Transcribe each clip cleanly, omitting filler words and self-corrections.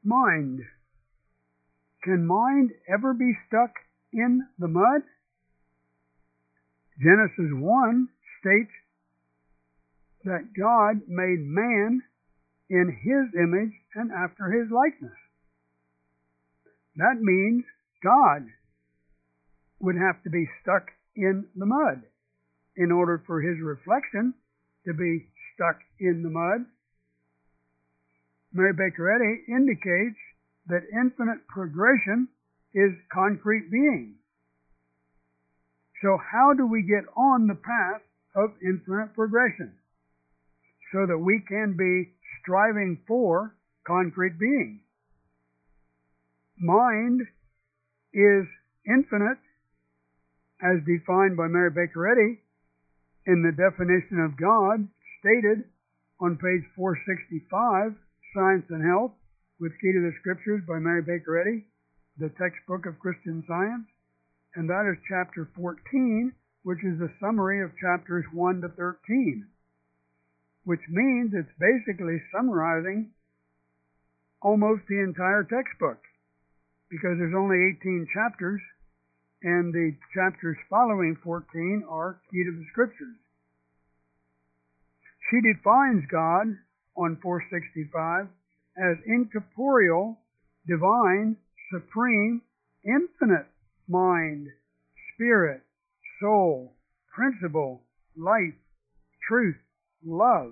Mind. Can mind ever be stuck in the mud? Genesis 1 states that God made man in his image and after his likeness. That means God would have to be stuck in the mud in order for his reflection to be stuck in the mud. Mary Baker Eddy indicates that infinite progression is concrete being. So how do we get on the path of infinite progression so that we can be striving for concrete being? Mind is infinite as defined by Mary Baker Eddy in the definition of God stated on page 465, Science and Health, with Key to the Scriptures by Mary Baker Eddy, the textbook of Christian Science, and that is chapter 14, which is the summary of chapters 1 to 13, which means it's basically summarizing almost the entire textbook, because there's only 18 chapters, and the chapters following 14 are Key to the Scriptures. She defines God on 465 as incorporeal, divine, supreme, infinite mind, spirit, soul, principle, life, truth, love.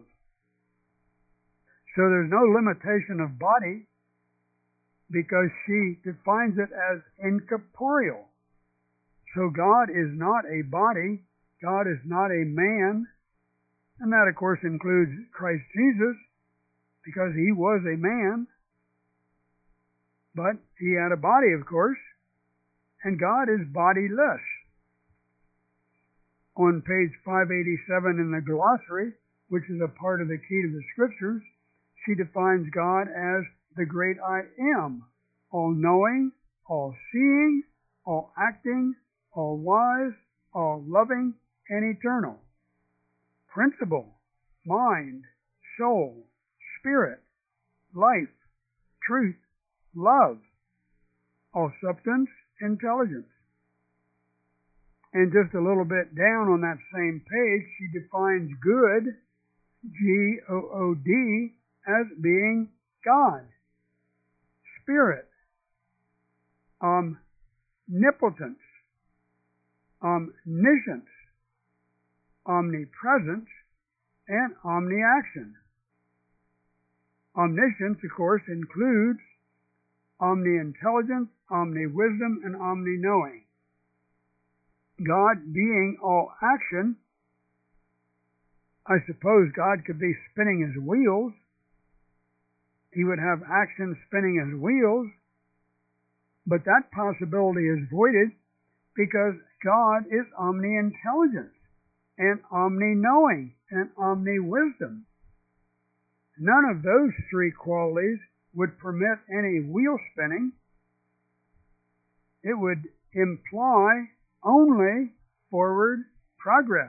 So there's no limitation of body because she defines it as incorporeal. So God is not a body, God is not a man, and that of course includes Christ Jesus, because he was a man, but he had a body, of course, and God is bodiless. On page 587 in the glossary, which is a part of the Key to the Scriptures, she defines God as the great I am, all-knowing, all-seeing, all-acting, all-wise, all-loving, and eternal. Principle, mind, soul, spirit, life, truth, love, all substance, intelligence. And just a little bit down on that same page, she defines good, G-O-O-D, as being God, spirit, omnipotence, omniscience, omnipresence, and omniaction. Omniscience, of course, includes omni-intelligence, omni-wisdom, and omni-knowing. God being all action, I suppose God could be spinning his wheels. He would have action spinning his wheels, but that possibility is voided because God is omni-intelligence and omni-knowing and omni-wisdom. None of those three qualities would permit any wheel spinning. It would imply only forward progress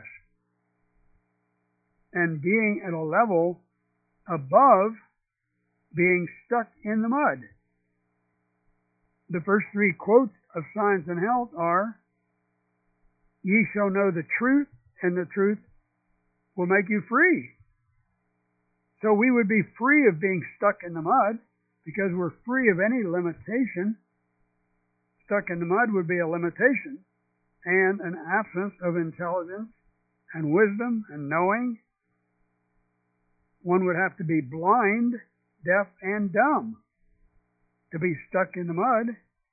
and being at a level above being stuck in the mud. The first three quotes of Science and Health are, "Ye shall know the truth, and the truth will make you free." So we would be free of being stuck in the mud because we're free of any limitation. Stuck in the mud would be a limitation and an absence of intelligence and wisdom and knowing. One would have to be blind, deaf, and dumb to be stuck in the mud.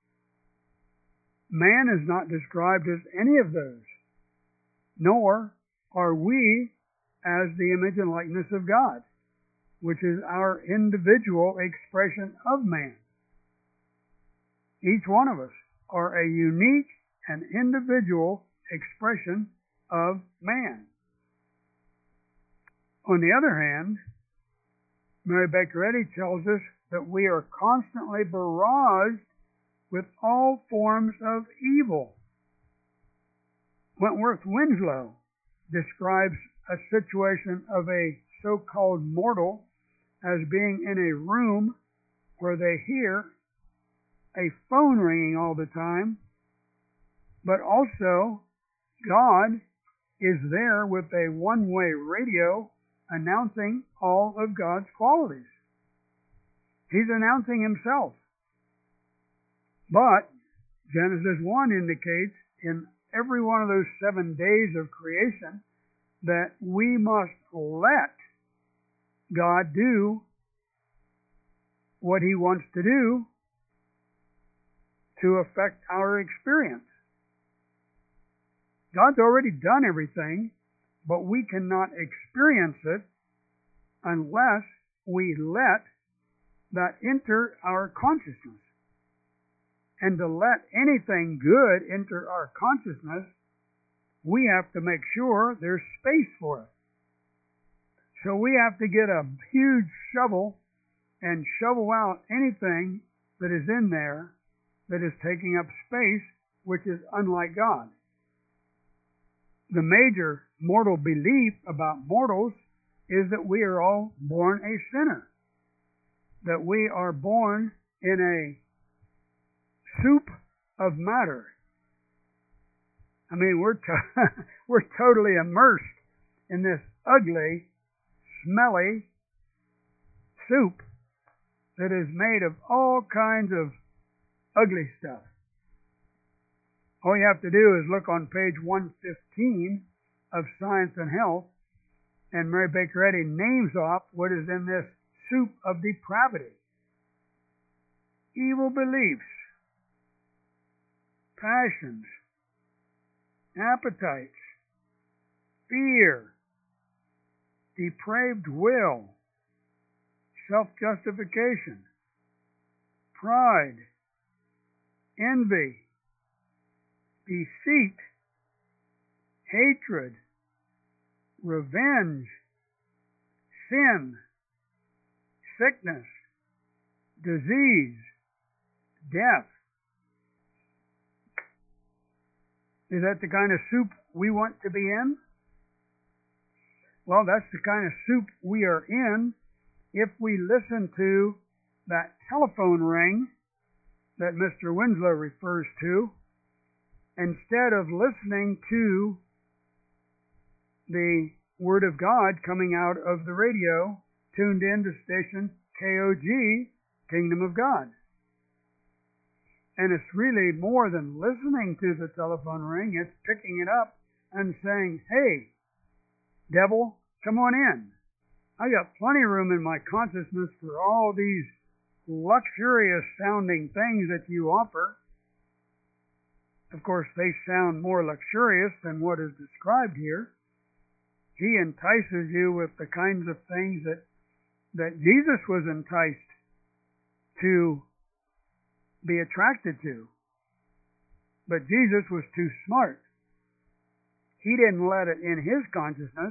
Man is not described as any of those, nor are we as the image and likeness of God, which is our individual expression of man. Each one of us are a unique and individual expression of man. On the other hand, Mary Baker Eddy tells us that we are constantly barraged with all forms of evil. Wentworth Winslow describes a situation of a so-called mortal as being in a room where they hear a phone ringing all the time, but also God is there with a one-way radio announcing all of God's qualities. He's announcing himself. But Genesis 1 indicates in every one of those 7 days of creation that we must let God do what he wants to do to affect our experience. God's already done everything, but we cannot experience it unless we let that enter our consciousness. And to let anything good enter our consciousness, we have to make sure there's space for it. So we have to get a huge shovel and shovel out anything that is in there that is taking up space, which is unlike God. The major mortal belief about mortals is that we are all born a sinner, that we are born in a soup of matter. I mean, we're totally immersed in this ugly, smelly soup that is made of all kinds of ugly stuff. All you have to do is look on page 115 of Science and Health, and Mary Baker Eddy names off what is in this soup of depravity. Evil beliefs, passions, appetites, fear, depraved will, self-justification, pride, envy, deceit, hatred, revenge, sin, sickness, disease, death. Is that the kind of soup we want to be in? Well, that's the kind of soup we are in if we listen to that telephone ring that Mr. Winslow refers to, instead of listening to the Word of God coming out of the radio, tuned in to station KOG, Kingdom of God. And it's really more than listening to the telephone ring. It's picking it up and saying, hey, devil, come on in. I got plenty of room in my consciousness for all these luxurious sounding things that you offer. Of course, they sound more luxurious than what is described here. He entices you with the kinds of things that Jesus was enticed to be attracted to. But Jesus was too smart. He didn't let it in his consciousness.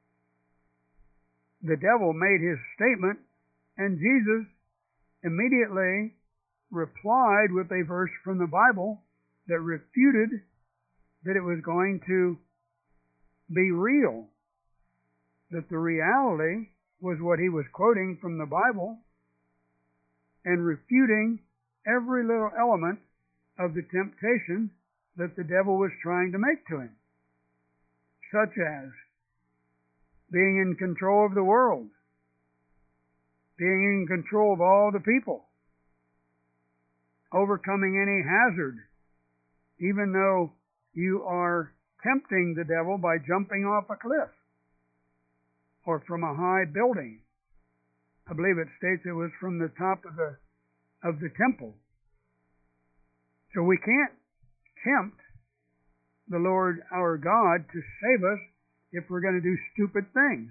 The devil made his statement, and Jesus immediately replied with a verse from the Bible that refuted that it was going to be real, that the reality was what he was quoting from the Bible and refuting every little element of the temptation that the devil was trying to make to him, such as being in control of the world, being in control of all the people, overcoming any hazard, even though you are tempting the devil by jumping off a cliff or from a high building. I believe it states it was from the top of the temple. So we can't tempt the Lord our God to save us if we're going to do stupid things.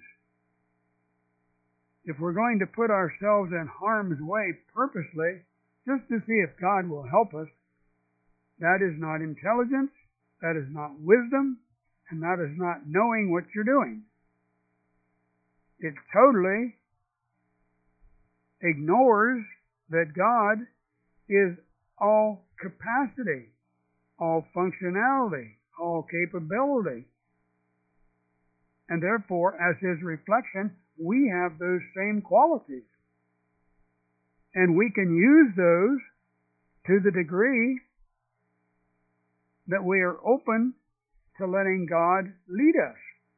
If we're going to put ourselves in harm's way purposely just to see if God will help us, that is not intelligence, that is not wisdom, and that is not knowing what you're doing. It totally ignores that God is all capacity, all functionality, all capability. And therefore, as his reflection, we have those same qualities. And we can use those to the degree that we are open to letting God lead us.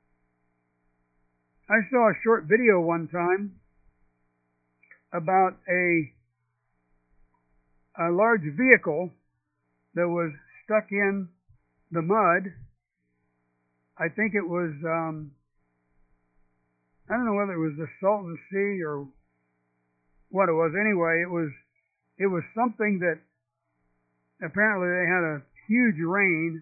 I saw a short video one time about a large vehicle that was stuck in the mud. I think it was, I don't know whether it was the Salton Sea or what it was. Anyway, it was something that apparently they had a huge rain,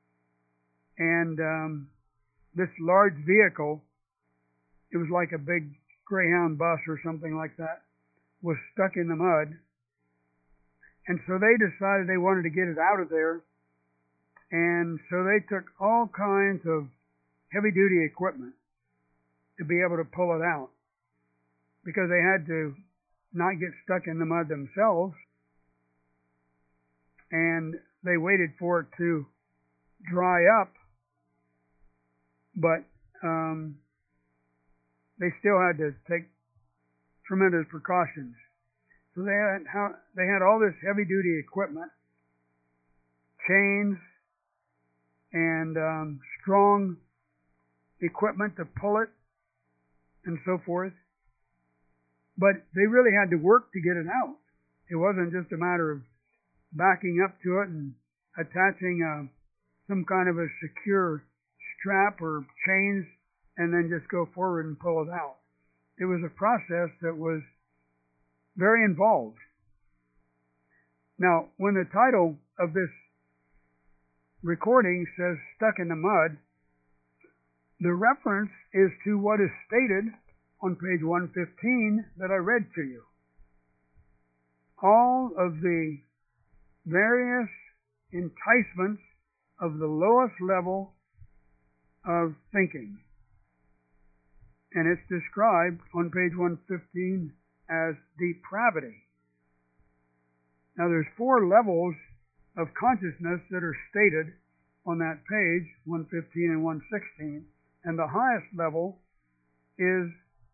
and this large vehicle, it was like a big Greyhound bus or something like that, was stuck in the mud. And so they decided they wanted to get it out of there. And so they took all kinds of heavy-duty equipment to be able to pull it out, because they had to not get stuck in the mud themselves. And they waited for it to dry up, but they still had to take tremendous precautions. So they had all this heavy-duty equipment, chains, and strong equipment to pull it, and so forth. But they really had to work to get it out. It wasn't just a matter of backing up to it and attaching some kind of a secure strap or chains and then just go forward and pull it out. It was a process that was very involved. Now, when the title of this recording says "Stuck in the Mud," the reference is to what is stated on page 115 that I read to you. All of the various enticements of the lowest level of thinking. And it's described on page 115 as depravity. Now there's 4 levels of consciousness that are stated on that page, 115 and 116, and the highest level is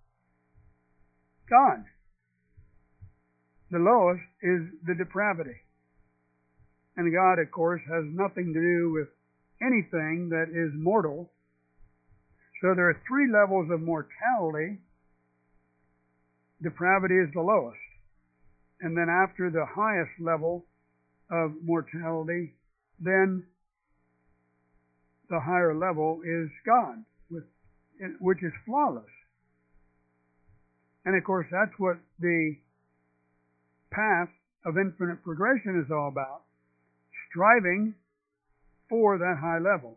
God. The lowest is the depravity. And God, of course, has nothing to do with anything that is mortal. So there are 3 levels of mortality. Depravity is the lowest. And then after the highest level of mortality, then the higher level is God, which is flawless. And of course, that's what the path of infinite progression is all about, striving for that high level.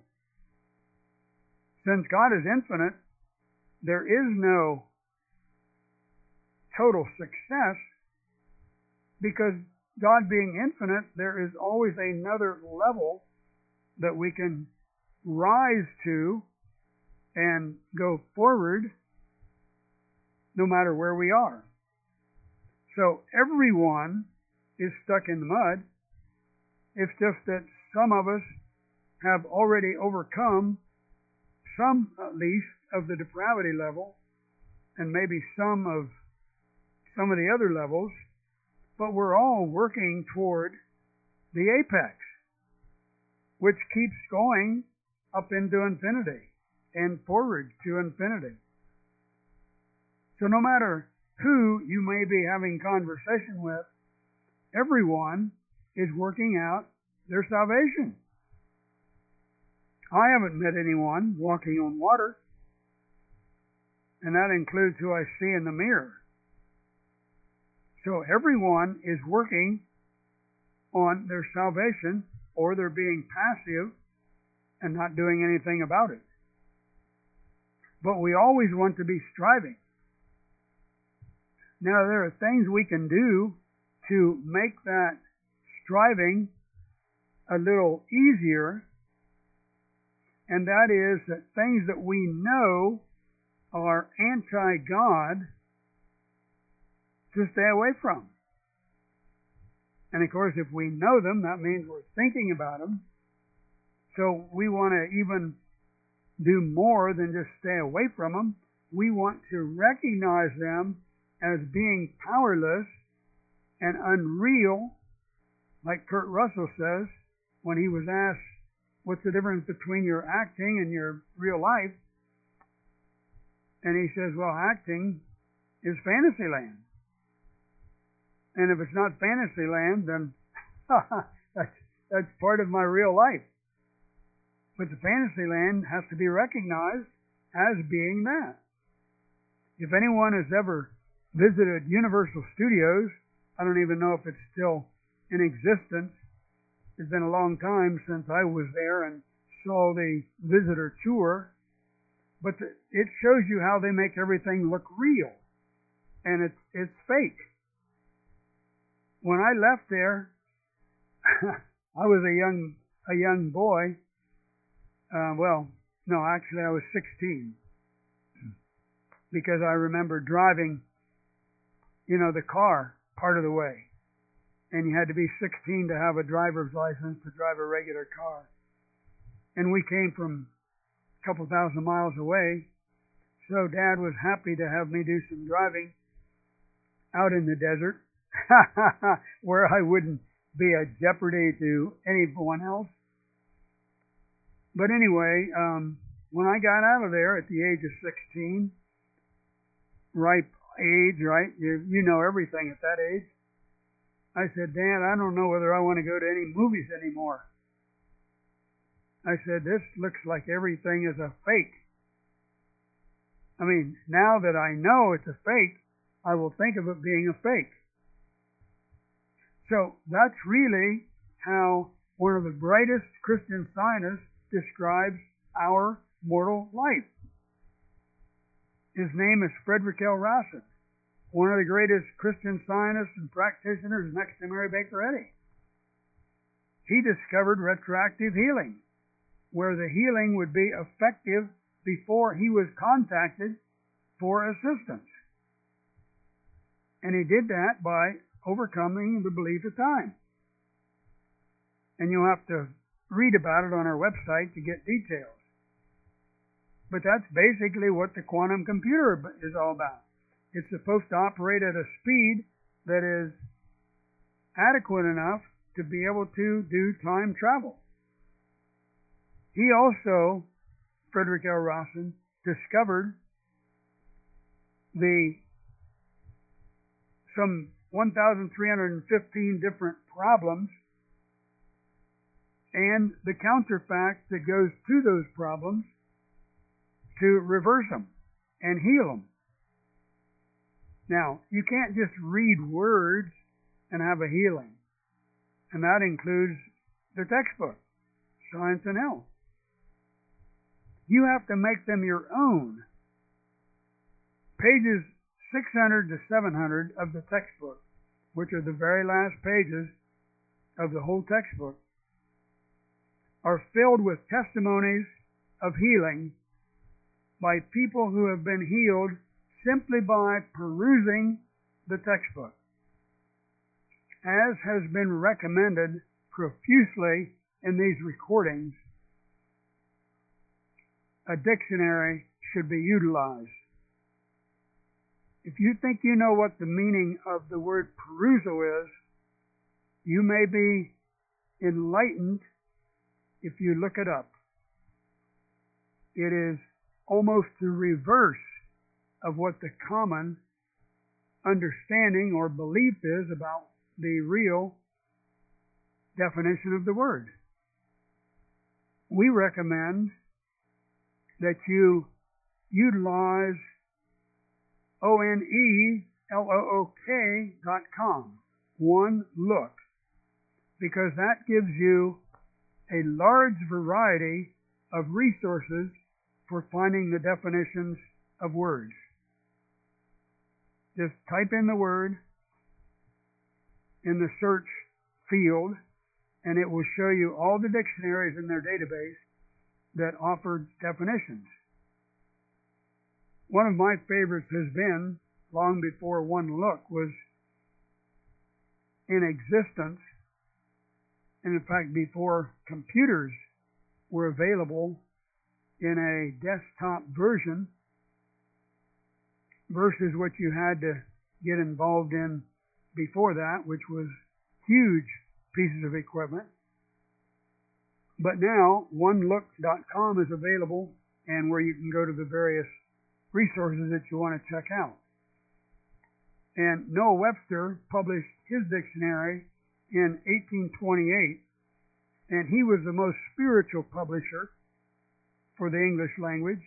Since God is infinite, there is no total success, because God being infinite, there is always another level that we can rise to and go forward no matter where we are. So everyone is stuck in the mud. It's just that some of us have already overcome some, at least, of the depravity level, and maybe some of the other levels, but we're all working toward the apex, which keeps going up into infinity and forward to infinity. So no matter who you may be having conversation with, everyone is working out their salvation. I haven't met anyone walking on water, and that includes who I see in the mirror. So everyone is working on their salvation, or they're being passive and not doing anything about it. But we always want to be striving. Now, there are things we can do to make that striving a little easier, and that is that things that we know are anti-God to stay away from. And of course, if we know them, that means we're thinking about them. So we want to even do more than just stay away from them. We want to recognize them as being powerless and unreal, like Kurt Russell says when he was asked, what's the difference between your acting and your real life? And he says, well, acting is Fantasyland. And if it's not Fantasyland, then that's part of my real life. But the Fantasyland has to be recognized as being that. If anyone has ever visited Universal Studios, I don't even know if it's still in existence. It's been a long time since I was there and saw the visitor tour. But it shows you how they make everything look real. And it's fake. When I left there, I was a young boy. Actually I was 16. Because I remember driving, the car part of the way. And you had to be 16 to have a driver's license to drive a regular car. And we came from a couple thousand miles away. So Dad was happy to have me do some driving out in the desert where I wouldn't be a jeopardy to anyone else. But anyway, when I got out of there at the age of 16, ripe age, right? You know everything at that age. I said, Dad, I don't know whether I want to go to any movies anymore. I said, this looks like everything is a fake. I mean, now that I know it's a fake, I will think of it being a fake. So that's really how one of the brightest Christian scientists describes our mortal life. His name is Frederick L. Rassin, one of the greatest Christian scientists and practitioners next to Mary Baker Eddy. He discovered retroactive healing, where the healing would be effective before he was contacted for assistance. And he did that by overcoming the belief of time. And you'll have to read about it on our website to get details. But that's basically what the quantum computer is all about. It's supposed to operate at a speed that is adequate enough to be able to do time travel. He also, Frederick L. Rassin, discovered some 1,315 different problems and the counterfact that goes to those problems to reverse them and heal them. Now, you can't just read words and have a healing. And that includes the textbook, Science and Health. You have to make them your own. Pages 600 to 700 of the textbook, which are the very last pages of the whole textbook, are filled with testimonies of healing by people who have been healed simply by perusing the textbook. As has been recommended profusely in these recordings, a dictionary should be utilized. If you think you know what the meaning of the word perusal is, you may be enlightened if you look it up. It is almost the reverse of what the common understanding or belief is about the real definition of the word. We recommend that you utilize ONELOOK.com, One Look, because that gives you a large variety of resources for finding the definitions of words. Just type in the word in the search field, and it will show you all the dictionaries in their database that offer definitions. One of my favorites has been, long before One Look was in existence, and in fact before computers were available in a desktop version versus what you had to get involved in before that, which was huge pieces of equipment. But now, onelook.com is available, and where you can go to the various resources that you want to check out. And Noah Webster published his dictionary in 1828, and he was the most spiritual publisher for the English language.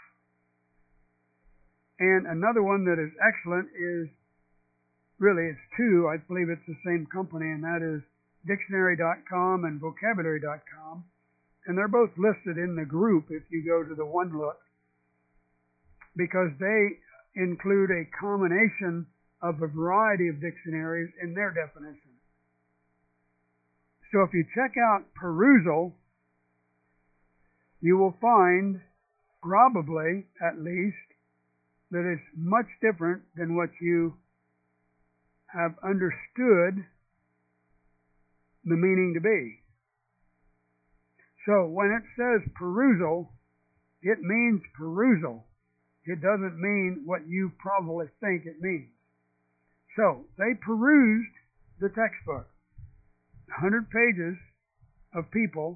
And another one that is excellent is, really it's two, I believe it's the same company, and that is dictionary.com and vocabulary.com. And they're both listed in the group if you go to the One Look, because they include a combination of a variety of dictionaries in their definition. So if you check out Perusal, you will find, probably at least, that it's much different than what you have understood the meaning to be. So when it says perusal, it means perusal. It doesn't mean what you probably think it means. So they perused the textbook, 100 pages of people,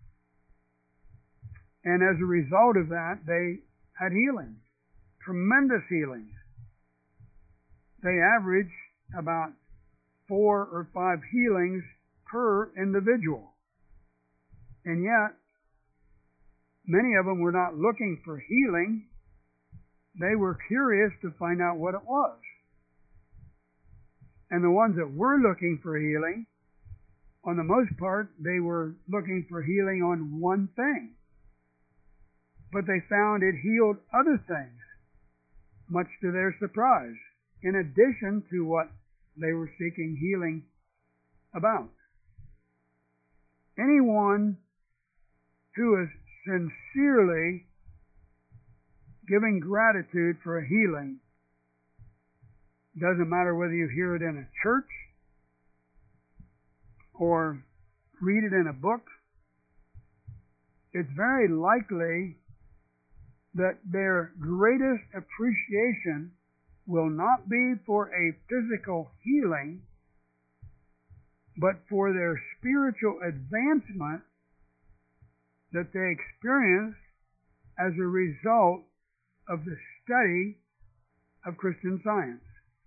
and as a result of that, they had healings, tremendous healings. They average about 4 or 5 healings per individual. And yet, many of them were not looking for healing. They were curious to find out what it was. And the ones that were looking for healing, on the most part, they were looking for healing on one thing. But they found it healed other things, much to their surprise, in addition to what they were seeking healing about. Anyone who is sincerely giving gratitude for a healing, doesn't matter whether you hear it in a church or read it in a book, it's very likely that their greatest appreciation will not be for a physical healing, but for their spiritual advancement that they experience as a result of the study of Christian Science.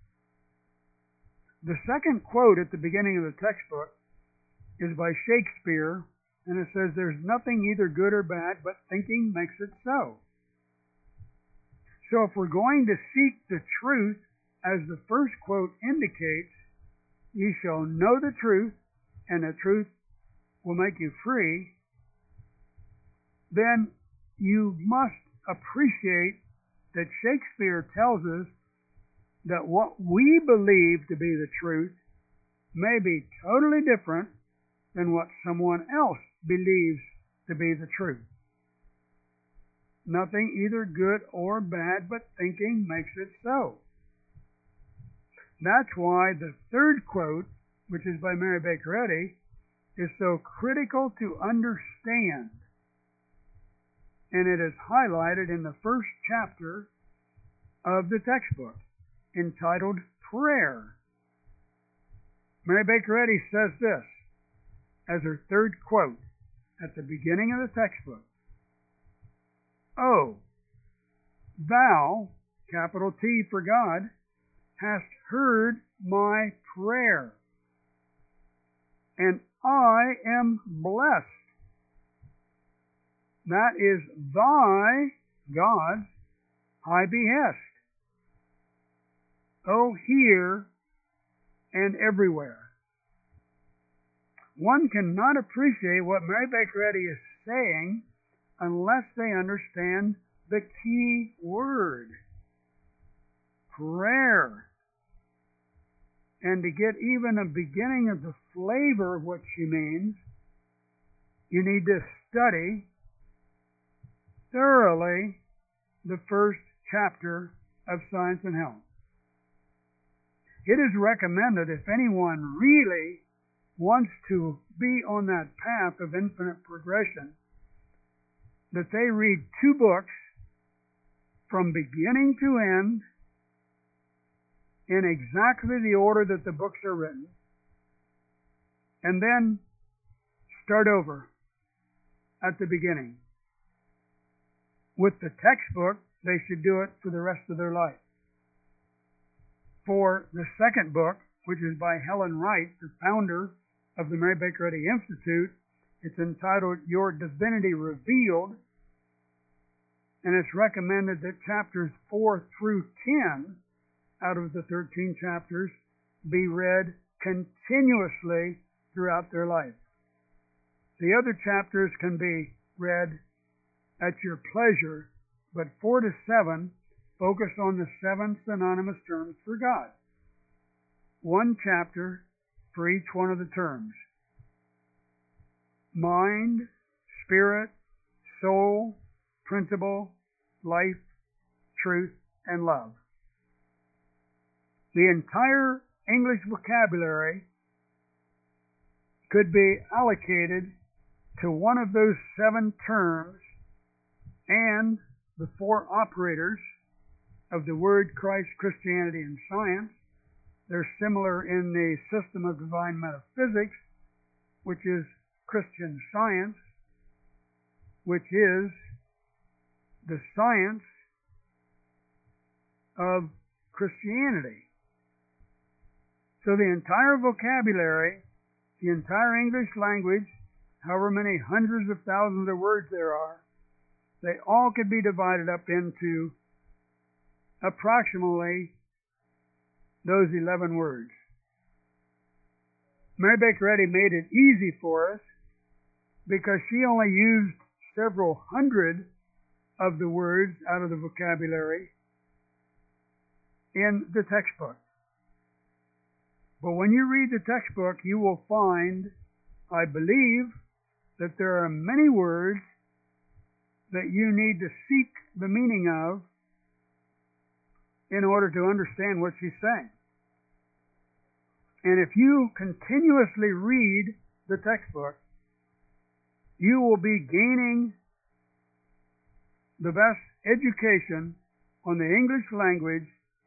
The second quote at the beginning of the textbook is by Shakespeare, and it says, "There's nothing either good or bad, but thinking makes it so." So if we're going to seek the truth, as the first quote indicates, "Ye shall know the truth, and the truth will make you free," then you must appreciate that Shakespeare tells us that what we believe to be the truth may be totally different than what someone else believes to be the truth. Nothing either good or bad, but thinking makes it so. That's why the third quote, which is by Mary Baker Eddy, is so critical to understand. And it is highlighted in the first chapter of the textbook, entitled Prayer. Mary Baker Eddy says this as her third quote at the beginning of the textbook: "Oh, thou," capital T for God, "hast heard my prayer, and I am blessed. That is thy," God's, "high behest. Oh, here and everywhere." One cannot appreciate what Mary Baker Eddy is saying unless they understand the key word, prayer. And to get even a beginning of the flavor of what she means, you need to study thoroughly the first chapter of Science and Health. It is recommended, if anyone really wants to be on that path of infinite progression, that they read 2 books from beginning to end in exactly the order that the books are written, and then start over at the beginning. With the textbook, they should do it for the rest of their life. For the second book, which is by Helen Wright, the founder of the Mary Baker Eddy Institute, it's entitled Your Divinity Revealed, and it's recommended that chapters 4 through 10 out of the 13 chapters be read continuously throughout their life. The other chapters can be read at your pleasure, but 4 to 7 focus on the 7 synonymous terms for God. One chapter for each one of the terms: mind, spirit, soul, principle, life, truth, and love. The entire English vocabulary could be allocated to one of those 7 terms and the 4 operators of the word Christ, Christianity, and science. They're similar in the system of divine metaphysics, which is Christian Science, which is the science of Christianity. So the entire vocabulary, the entire English language, however many hundreds of thousands of words there are, they all could be divided up into approximately those 11 words. Mary Baker Eddy made it easy for us because she only used several hundred of the words out of the vocabulary in the textbook. But when you read the textbook, you will find, I believe, that there are many words that you need to seek the meaning of in order to understand what she's saying. And if you continuously read the textbook, you will be gaining the best education on the English language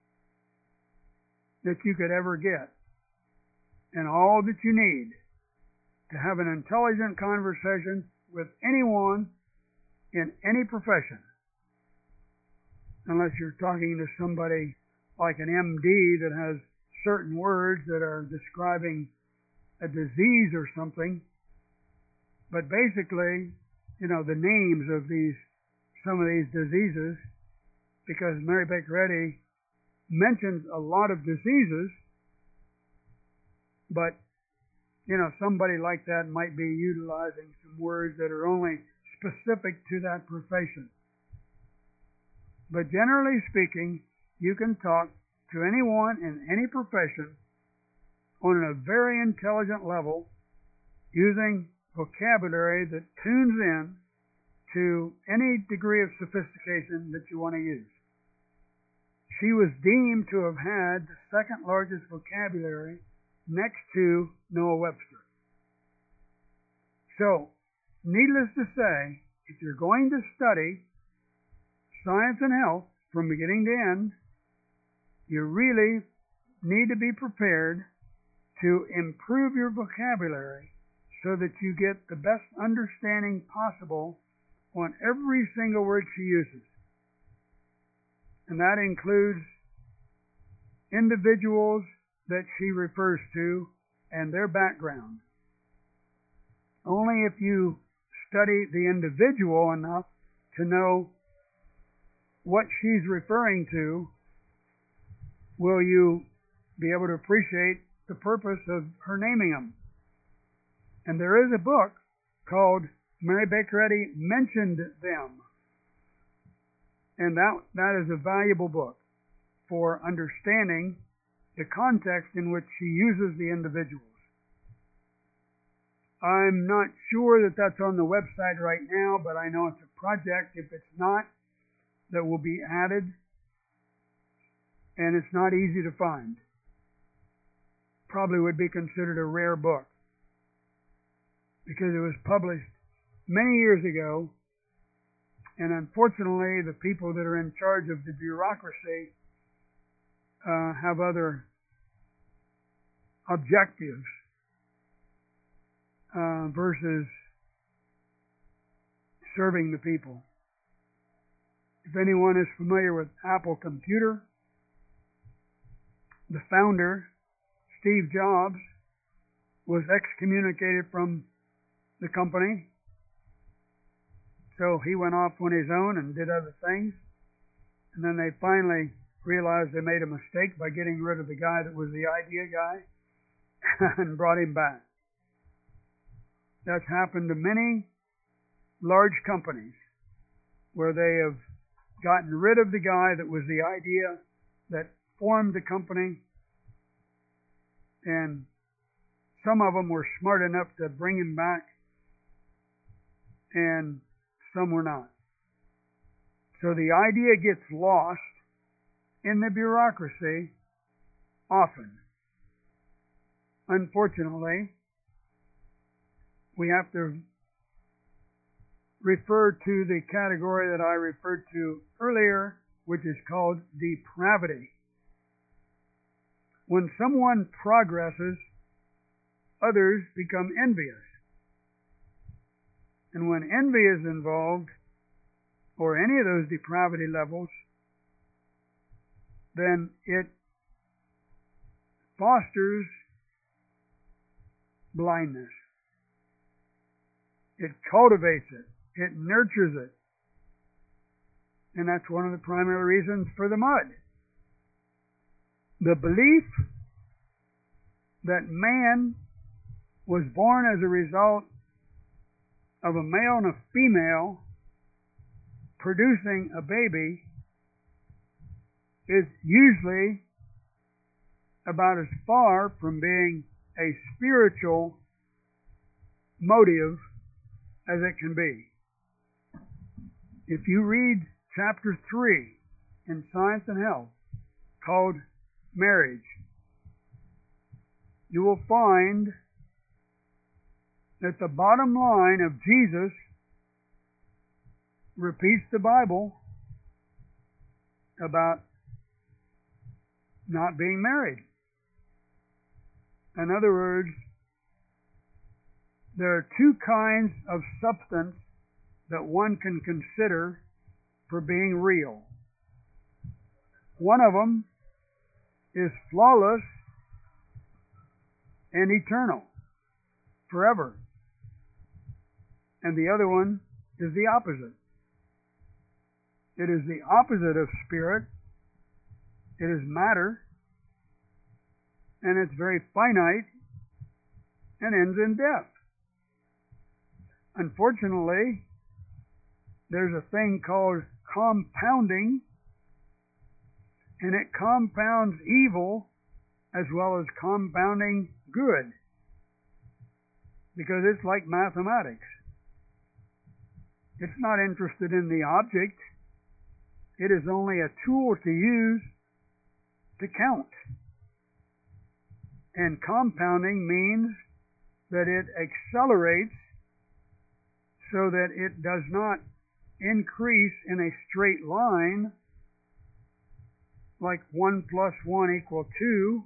that you could ever get, and all that you need to have an intelligent conversation with anyone in any profession. Unless you're talking to somebody like an MD that has certain words that are describing a disease or something. But basically, the names of some of these diseases, because Mary Baker Eddy mentions a lot of diseases, but somebody like that might be utilizing some words that are only specific to that profession. But generally speaking, you can talk to anyone in any profession on a very intelligent level using vocabulary that tunes in to any degree of sophistication that you want to use. She was deemed to have had the second largest vocabulary next to Noah Webster. So, needless to say, if you're going to study science and health from beginning to end, you really need to be prepared to improve your vocabulary so that you get the best understanding possible on every single word she uses. And that includes individuals that she refers to and their background. Only if you study the individual enough to know what she's referring to will you be able to appreciate the purpose of her naming them. And there is a book called Mary Baker Eddy Mentioned Them. And that is a valuable book for understanding the context in which she uses the individuals. I'm not sure that that's on the website right now, but I know it's a project. If it's not, that will be added, and it's not easy to find. Probably would be considered a rare book because it was published many years ago, and unfortunately the people that are in charge of the bureaucracy have other objectives versus serving the people. If anyone is familiar with Apple Computer, the founder, Steve Jobs, was excommunicated from the company. So he went off on his own and did other things. And then they finally realized they made a mistake by getting rid of the guy that was the idea guy and brought him back. That's happened to many large companies where they have gotten rid of the guy that was the idea that formed the company, and some of them were smart enough to bring him back, and some were not. So the idea gets lost in the bureaucracy often. Unfortunately, we have to refer to the category that I referred to earlier, which is called depravity. When someone progresses, others become envious. And when envy is involved, or any of those depravity levels, then it fosters blindness. It cultivates it. It nurtures it. And that's one of the primary reasons for the mud. The belief that man was born as a result of a male and a female producing a baby is usually about as far from being a spiritual motive as it can be. If you read chapter 3 in Science and Health, called Marriage, you will find that the bottom line of Jesus repeats the Bible about not being married. In other words, there are two kinds of substance that one can consider for being real. One of them is flawless and eternal, forever. And the other one is the opposite. It is the opposite of spirit. It is matter, and it's very finite and ends in death. Unfortunately, there's a thing called compounding, and it compounds evil as well as compounding good, because it's like mathematics. It's not interested in the object. It is only a tool to use to count. And compounding means that it accelerates so that it does not increase in a straight line, like 1 plus 1 equals 2,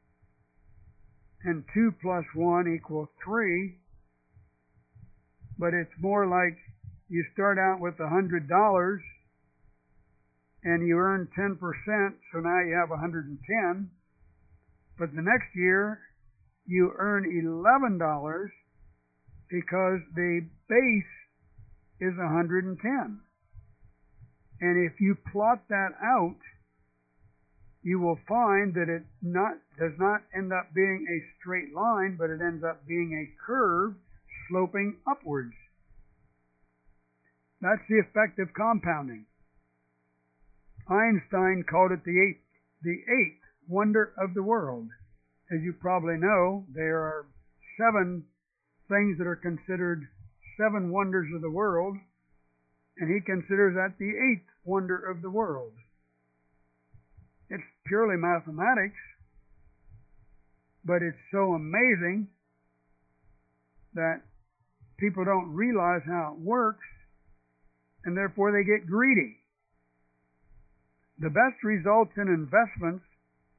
and 2 plus 1 equals 3, but it's more like you start out with $100 and you earn 10%, so now you have 110, but the next year you earn $11 because the base is 110. And if you plot that out, you will find that it does not end up being a straight line, but it ends up being a curve sloping upwards. That's the effect of compounding. Einstein called it the eighth wonder of the world. As you probably know, there are 7 things that are considered 7 wonders of the world, and he considers that the 8th wonder of the world. It's purely mathematics, but it's so amazing that people don't realize how it works, and therefore they get greedy. The best results in investments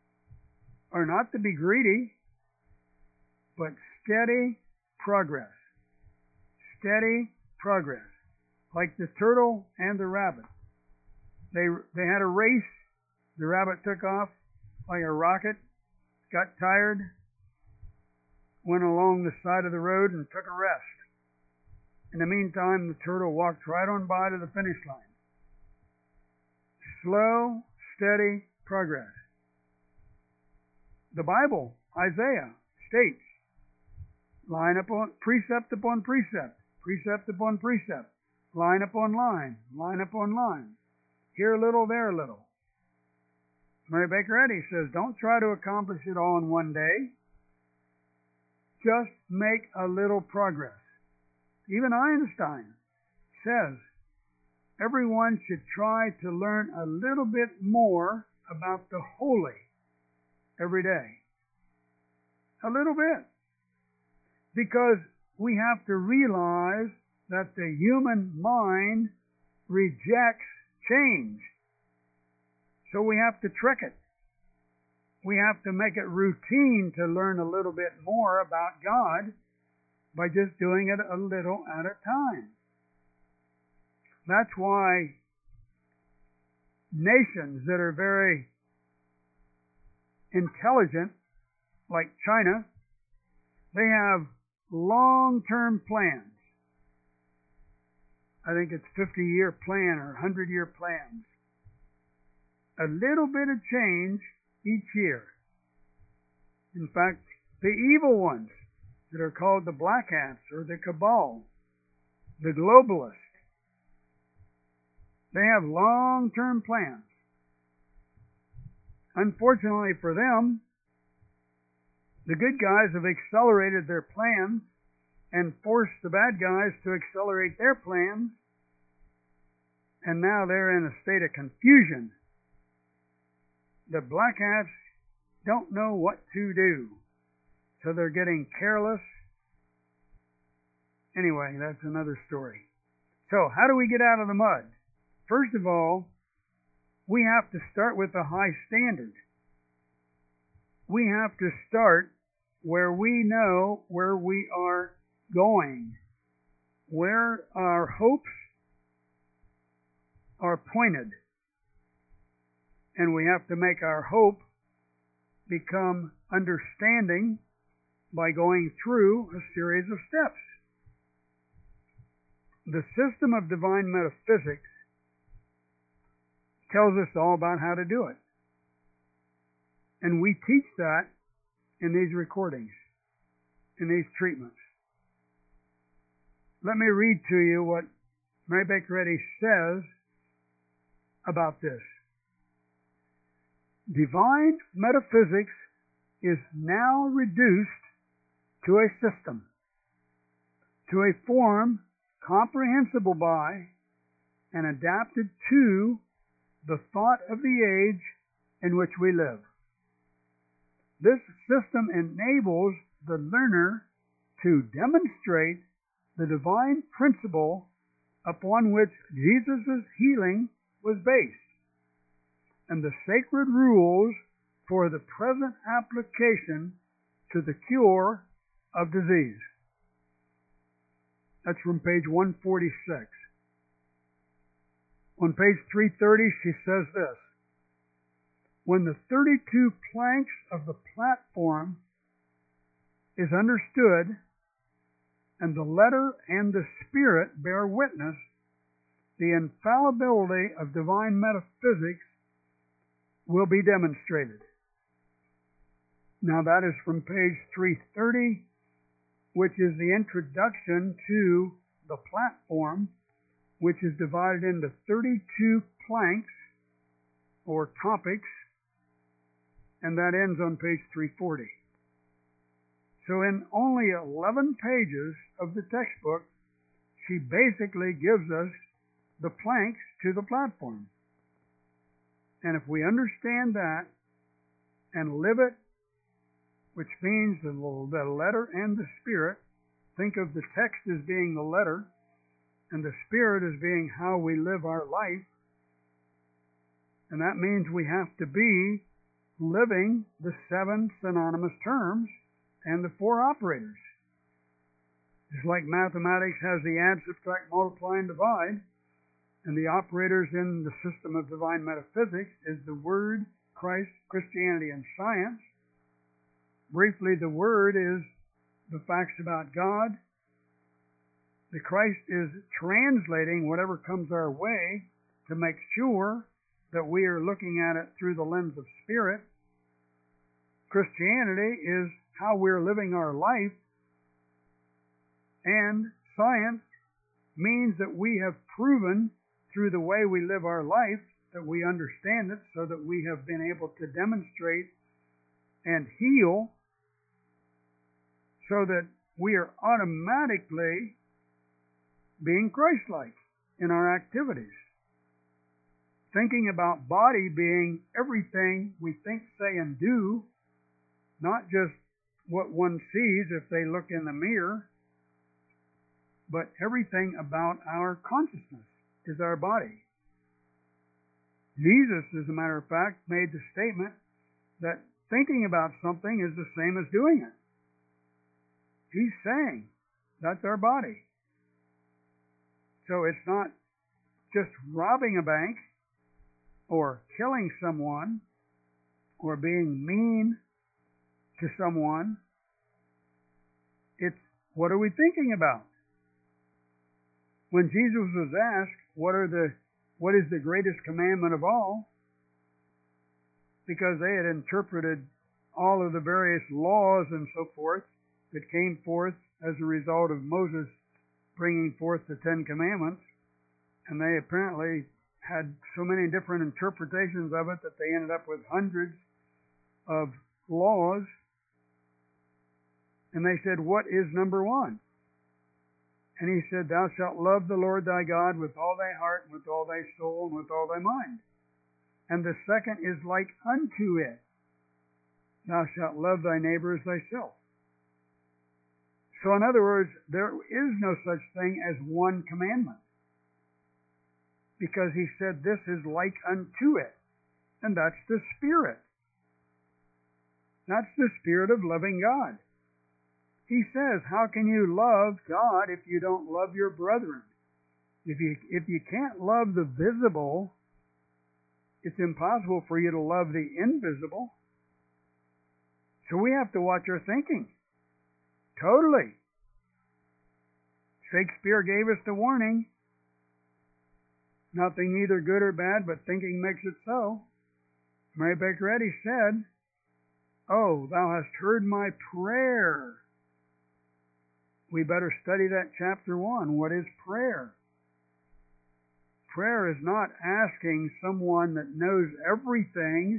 are not to be greedy, but steady progress. Steady progress. Like the turtle and the rabbit. They had a race. The rabbit took off like a rocket, got tired, went along the side of the road and took a rest. In the meantime, the turtle walked right on by to the finish line. Slow, steady progress. The Bible, Isaiah, states, line upon precept upon precept, precept upon precept, line upon line, line upon line. Here a little, there a little. Mary Baker Eddy says, don't try to accomplish it all in one day. Just make a little progress. Even Einstein says everyone should try to learn a little bit more about the holy every day. A little bit. Because we have to realize that the human mind rejects change. So we have to trick it. We have to make it routine to learn a little bit more about God by just doing it a little at a time. That's why nations that are very intelligent, like China, they have long-term plans. I think it's 50-year plan or 100-year plans. A little bit of change each year. In fact, the evil ones that are called the Black Hats or the Cabal, the globalists, they have long-term plans. Unfortunately for them, the good guys have accelerated their plans and forced the bad guys to accelerate their plans, and now they're in a state of confusion. The Black Hats don't know what to do, so they're getting careless. Anyway, that's another story. So, how do we get out of the mud? First of all, we have to start with a high standard. We have to start where we know where we are going, where our hopes are pointed. And we have to make our hope become understanding by going through a series of steps. The system of divine metaphysics tells us all about how to do it. And we teach that in these recordings, in these treatments. Let me read to you what Mary Baker Eddy says about this. Divine metaphysics is now reduced to a system, to a form comprehensible by and adapted to the thought of the age in which we live. This system enables the learner to demonstrate the divine principle upon which Jesus' healing was based, and the sacred rules for the present application to the cure of disease. That's from page 146. On page 330, she says this: when the 32 planks of the platform is understood, and the letter and the spirit bear witness, the infallibility of divine metaphysics will be demonstrated. Now that is from page 330, which is the introduction to the platform, which is divided into 32 planks or topics, and that ends on page 340. So in only 11 pages of the textbook, she basically gives us the planks to the platform. And if we understand that and live it, which means the letter and the spirit, think of the text as being the letter and the spirit as being how we live our life, and that means we have to be living the 7 synonymous terms and the 4 operators. Just like mathematics has the add, subtract, multiply, and divide, and the operators in the system of divine metaphysics is the Word, Christ, Christianity, and science. Briefly, the Word is the facts about God. The Christ is translating whatever comes our way to make sure that we are looking at it through the lens of Spirit. Christianity is how we're living our life, and science means that we have proven through the way we live our life that we understand it, so that we have been able to demonstrate and heal, so that we are automatically being Christ-like in our activities. Thinking about body being everything we think, say, and do, not just what one sees if they look in the mirror, but everything about our consciousness is our body. Jesus, as a matter of fact, made the statement that thinking about something is the same as doing it. He's saying that's our body. So it's not just robbing a bank or killing someone or being mean to someone. It's what are we thinking about? When Jesus was asked, what is the greatest commandment of all? Because they had interpreted all of the various laws and so forth that came forth as a result of Moses bringing forth the 10 Commandments, and they apparently had so many different interpretations of it that they ended up with hundreds of laws. And they said, what is number 1? And he said, thou shalt love the Lord thy God with all thy heart, and with all thy soul, and with all thy mind. And the second is like unto it, thou shalt love thy neighbor as thyself. So in other words, there is no such thing as one commandment, because he said this is like unto it, and that's the Spirit. That's the Spirit of loving God. He says, how can you love God if you don't love your brethren? If you can't love the visible, it's impossible for you to love the invisible. So we have to watch our thinking. Totally. Shakespeare gave us the warning. Nothing either good or bad, but thinking makes it so. Mary Baker Eddy said, oh, thou hast heard my prayer. We better study that chapter 1. What is prayer? Prayer is not asking someone that knows everything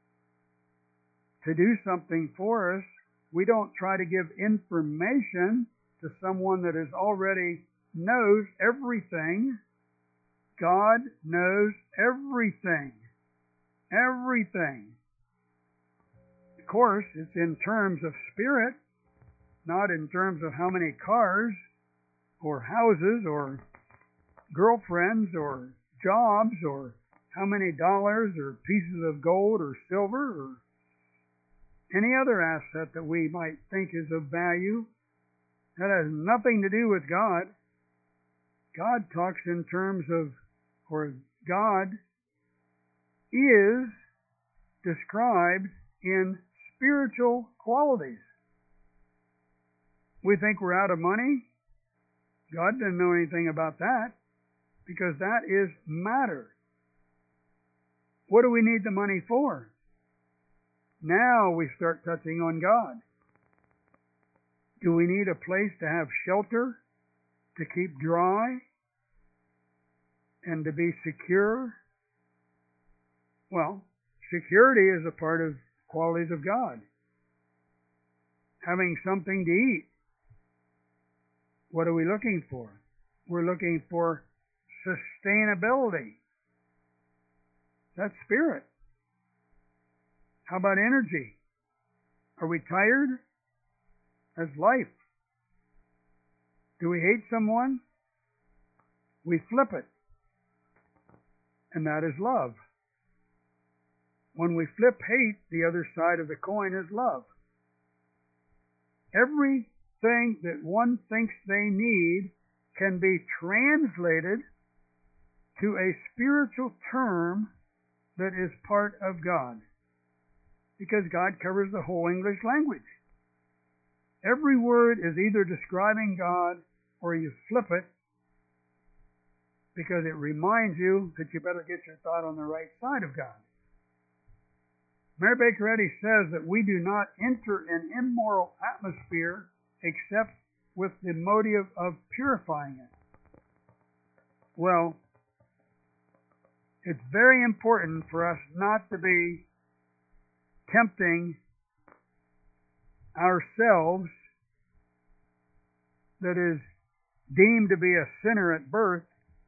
to do something for us. We don't try to give information to someone that already knows everything. God knows everything. Everything. Of course, it's in terms of spirit, not in terms of how many cars or houses or girlfriends or jobs or how many dollars or pieces of gold or silver or any other asset that we might think is of value. That has nothing to do with God. God talks in terms of, or God is described in spiritual qualities. We think we're out of money. God didn't know anything about that, because that is matter. What do we need the money for? Now we start touching on God. Do we need a place to have shelter, to keep dry, and to be secure? Well, security is a part of qualities of God. Having something to eat. What are we looking for? We're looking for sustainability. That's spirit. How about energy? Are we tired? That's life. Do we hate someone? We flip it. And that is love. When we flip hate, the other side of the coin is love. Everything that one thinks they need can be translated to a spiritual term that is part of God, because God covers the whole English language. Every word is either describing God or you flip it because it reminds you that you better get your thought on the right side of God. Mary Baker Eddy says that we do not enter an immoral atmosphere except with the motive of purifying it. Well, it's very important for us not to be tempting ourselves, that is deemed to be a sinner at birth,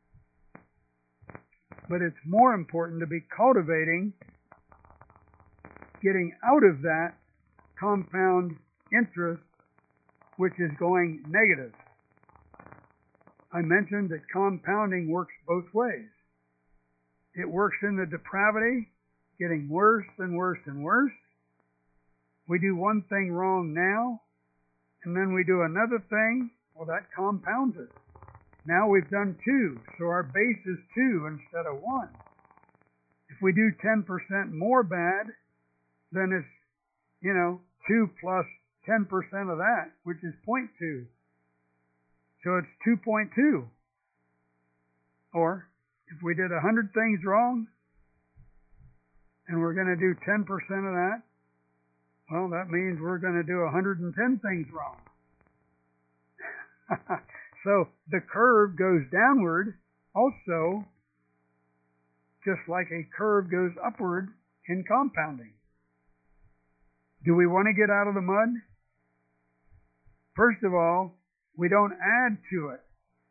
but it's more important to be cultivating getting out of that compound interest which is going negative. I mentioned that compounding works both ways. It works in the depravity, getting worse and worse and worse. We do one thing wrong now, and then we do another thing. Well, that compounds it. Now we've done 2, so our base is 2 instead of 1. If we do 10% more bad, then it's, 2 plus 10% of that, which is 0.2. So it's 2.2. Or, if we did 100 things wrong, and we're going to do 10% of that, well, that means we're going to do 110 things wrong. So the curve goes downward also, just like a curve goes upward in compounding. Do we want to get out of the mud? First of all, we don't add to it.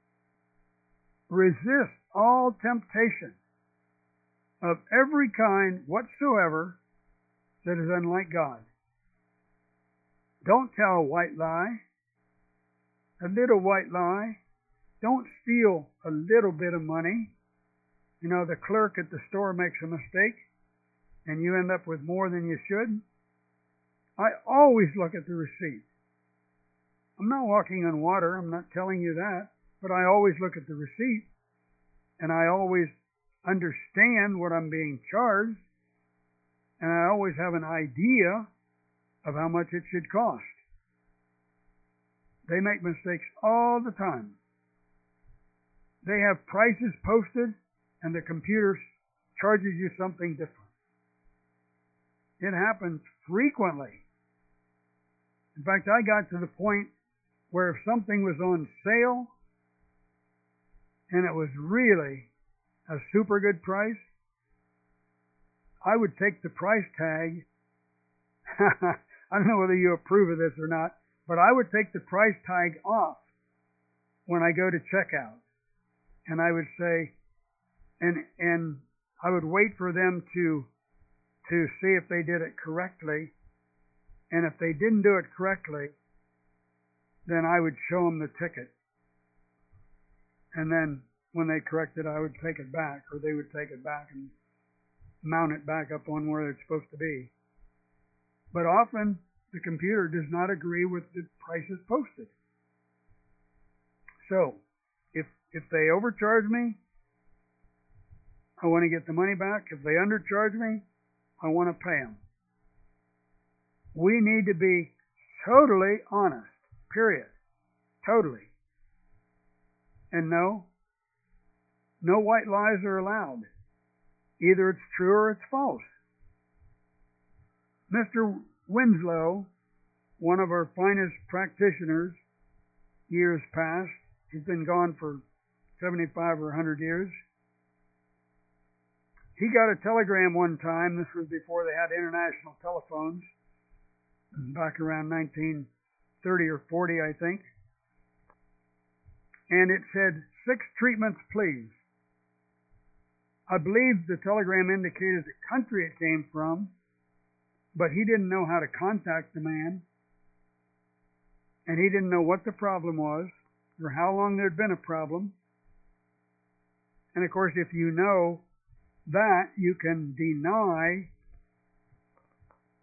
Resist all temptation of every kind whatsoever that is unlike God. Don't tell a white lie, a little white lie. Don't steal a little bit of money. The clerk at the store makes a mistake and you end up with more than you should. I always look at the receipt. I'm not walking on water, I'm not telling you that, but I always look at the receipt and I always understand what I'm being charged, and I always have an idea of how much it should cost. They make mistakes all the time. They have prices posted and the computer charges you something different. It happens frequently. In fact, I got to the point where if something was on sale and it was really a super good price, I would take the price tag. I don't know whether you approve of this or not, but I would take the price tag off when I go to checkout. And I would say, and I would wait for them to see if they did it correctly. And if they didn't do it correctly, then I would show them the ticket. And then when they corrected, I would take it back, or they would take it back and mount it back up on where it's supposed to be. But often the computer does not agree with the prices posted. So if they overcharge me, I want to get the money back. If they undercharge me, I want to pay them. We need to be totally honest, period. Totally. And no white lies are allowed. Either it's true or it's false. Mr. Winslow, one of our finest practitioners, years past, he's been gone for 75 or 100 years. He got a telegram one time. This was before they had international telephones, back around 1930 or 40, I think. And it said, 6 treatments, please. I believe the telegram indicated the country it came from, but he didn't know how to contact the man, and he didn't know what the problem was, or how long there'd been a problem. And of course, if you know that, you can deny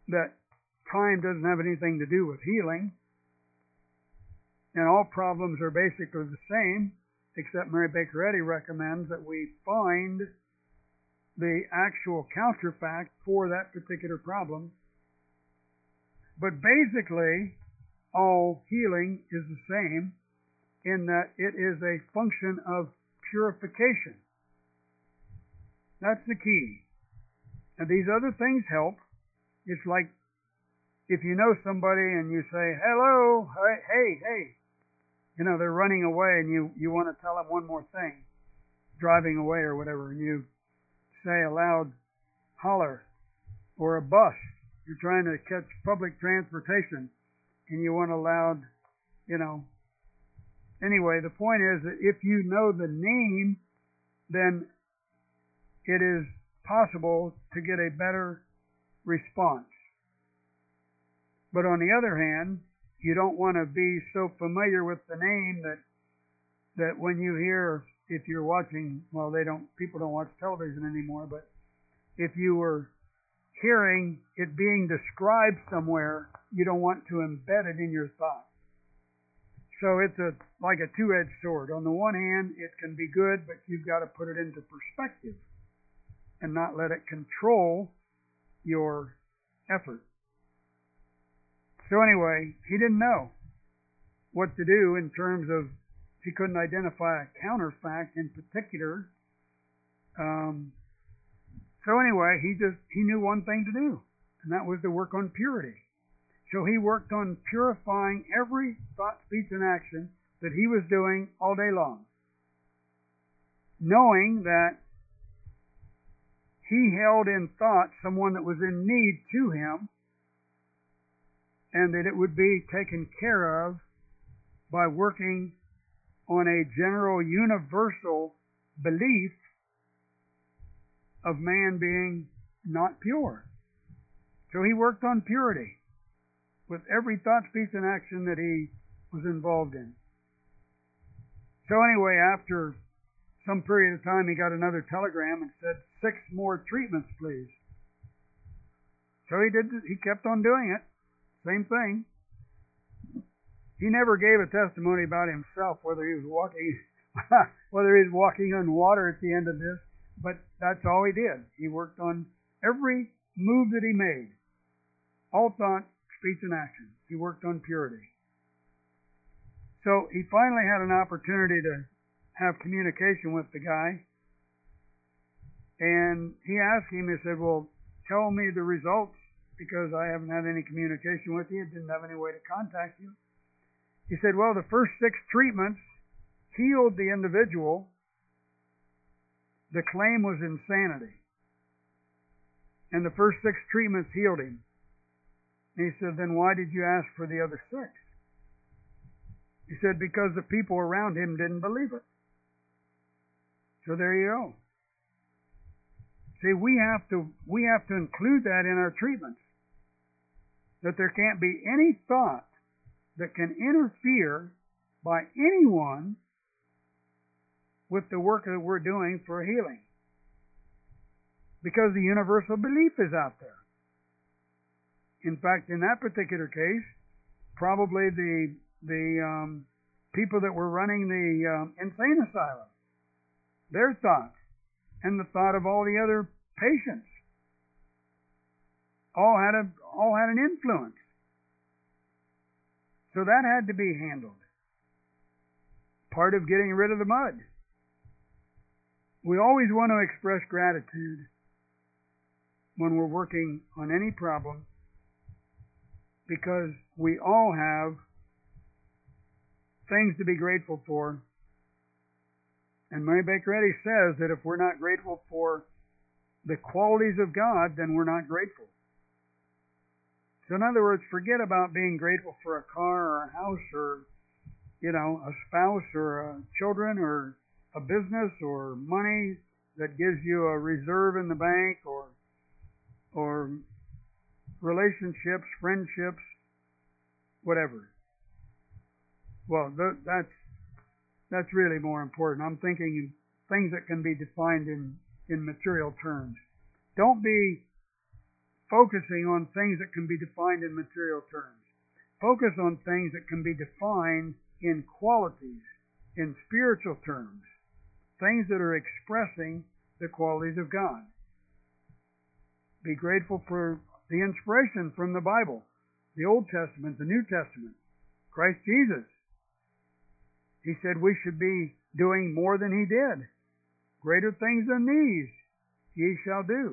that time doesn't have anything to do with healing, and all problems are basically the same, except Mary Baker Eddy recommends that we find the actual counterfact for that particular problem. But basically, all healing is the same in that it is a function of purification. That's the key. And these other things help. It's like if you know somebody and you say, hello, hey, they're running away and you want to tell them one more thing, driving away or whatever, and you say a loud holler, or a bus, you're trying to catch public transportation and you want a loud, Anyway, the point is that if you know the name, then it is possible to get a better response. But on the other hand, you don't want to be so familiar with the name that when you hear, if you're watching, people don't watch television anymore, but if you were hearing it being described somewhere, you don't want to embed it in your thought. So it's like a two-edged sword. On the one hand, it can be good, but you've got to put it into perspective and not let it control your effort. So anyway, he didn't know what to do in terms of, he couldn't identify a counterfact in particular. So anyway, he knew one thing to do, and that was to work on purity. So he worked on purifying every thought, speech, and action that he was doing all day long, knowing that he held in thought someone that was in need to him, and that it would be taken care of by working on a general universal belief of man being not pure. So he worked on purity with every thought, speech, and action that he was involved in. So anyway, after some period of time, he got another telegram and said, 6 more treatments, please. So he kept on doing it. Same thing. He never gave a testimony about himself, whether he was walking on water at the end of this, but that's all he did. He worked on every move that he made. All thought, speech, and action. He worked on purity. So he finally had an opportunity to have communication with the guy. And he asked him, he said, well, tell me the results, because I haven't had any communication with you. Didn't have any way to contact you. He said, well, the first 6 treatments healed the individual. The claim was insanity. And the first 6 treatments healed him. And he said, then why did you ask for the other 6? He said, because the people around him didn't believe it. So there you go. See, we have to include that in our treatments. That there can't be any thought that can interfere by anyone with the work that we're doing for healing. Because the universal belief is out there. In fact, in that particular case, probably the people that were running the insane asylum, their thought, and the thought of all the other patients, all had an influence. So that had to be handled. Part of getting rid of the mud. We always want to express gratitude when we're working on any problem, because we all have things to be grateful for. And Mary Baker Eddy says that if we're not grateful for the qualities of God, then we're not grateful. So in other words, forget about being grateful for a car or a house or, a spouse or children or a business or money that gives you a reserve in the bank or relationships, friendships, whatever. Well, that's really more important. I'm thinking in things that can be defined in material terms. Don't be focusing on things that can be defined in material terms. Focus on things that can be defined in qualities, in spiritual terms, things that are expressing the qualities of God. Be grateful for the inspiration from the Bible, the Old Testament, the New Testament, Christ Jesus. He said we should be doing more than He did. Greater things than these ye shall do.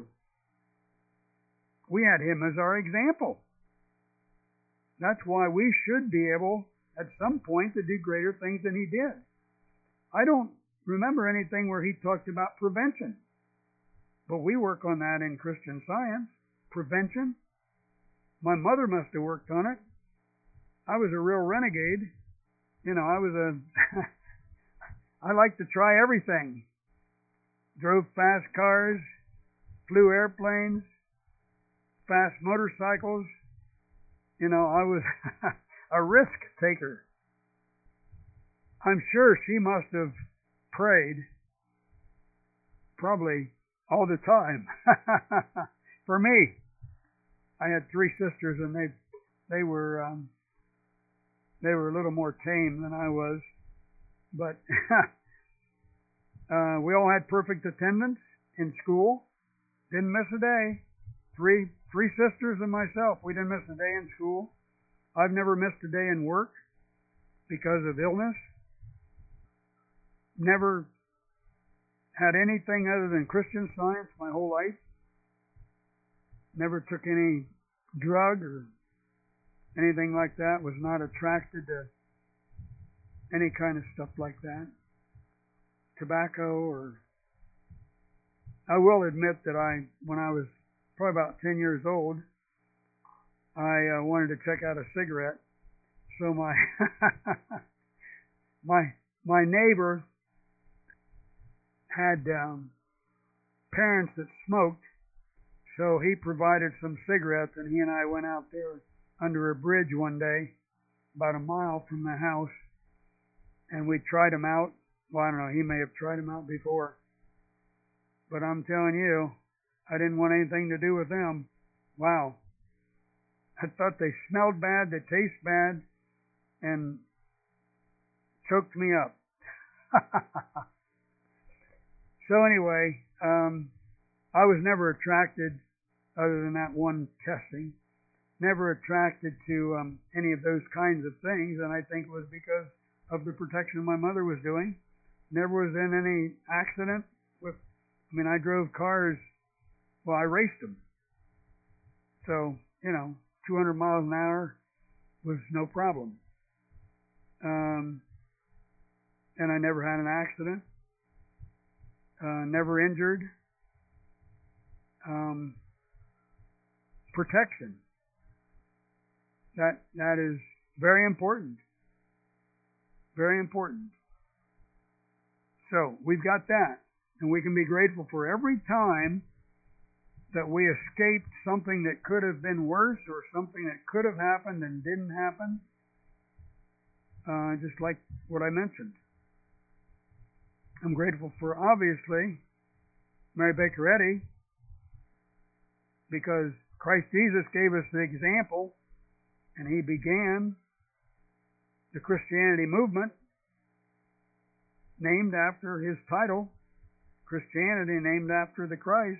We had Him as our example. That's why we should be able, at some point, to do greater things than He did. I don't remember anything where He talked about prevention. But we work on that in Christian Science. Prevention. My mother must have worked on it. I was a real renegade. I liked to try everything. Drove fast cars, flew airplanes, fast motorcycles. I was a risk taker. I'm sure she must have prayed, probably all the time, for me. I had 3 sisters, and they were a little more tame than I was, but we all had perfect attendance in school. Didn't miss a day. Three sisters and myself, we didn't miss a day in school. I've never missed a day in work because of illness. Never had anything other than Christian Science my whole life. Never took any drug or anything like that. Was not attracted to any kind of stuff like that. Tobacco or... I will admit that when I was probably about 10 years old, I wanted to check out a cigarette. So my neighbor had parents that smoked, so he provided some cigarettes, and he and I went out there under a bridge one day, about a mile from the house, and we tried them out. Well, I don't know, he may have tried them out before, but I'm telling you, I didn't want anything to do with them. Wow. I thought they smelled bad, they taste bad, and choked me up. So anyway, I was never attracted, other than that one testing, never attracted to any of those kinds of things, and I think it was because of the protection my mother was doing. Never was in any accident with, I drove cars, I raced them. So, 200 miles an hour was no problem. And I never had an accident. Never injured. Protection. That is very important. Very important. So, we've got that. And we can be grateful for every time that we escaped something that could have been worse, or something that could have happened and didn't happen. Just like what I mentioned. I'm grateful for, obviously, Mary Baker Eddy, because Christ Jesus gave us the example, and He began the Christianity movement, named after His title, Christianity, named after the Christ.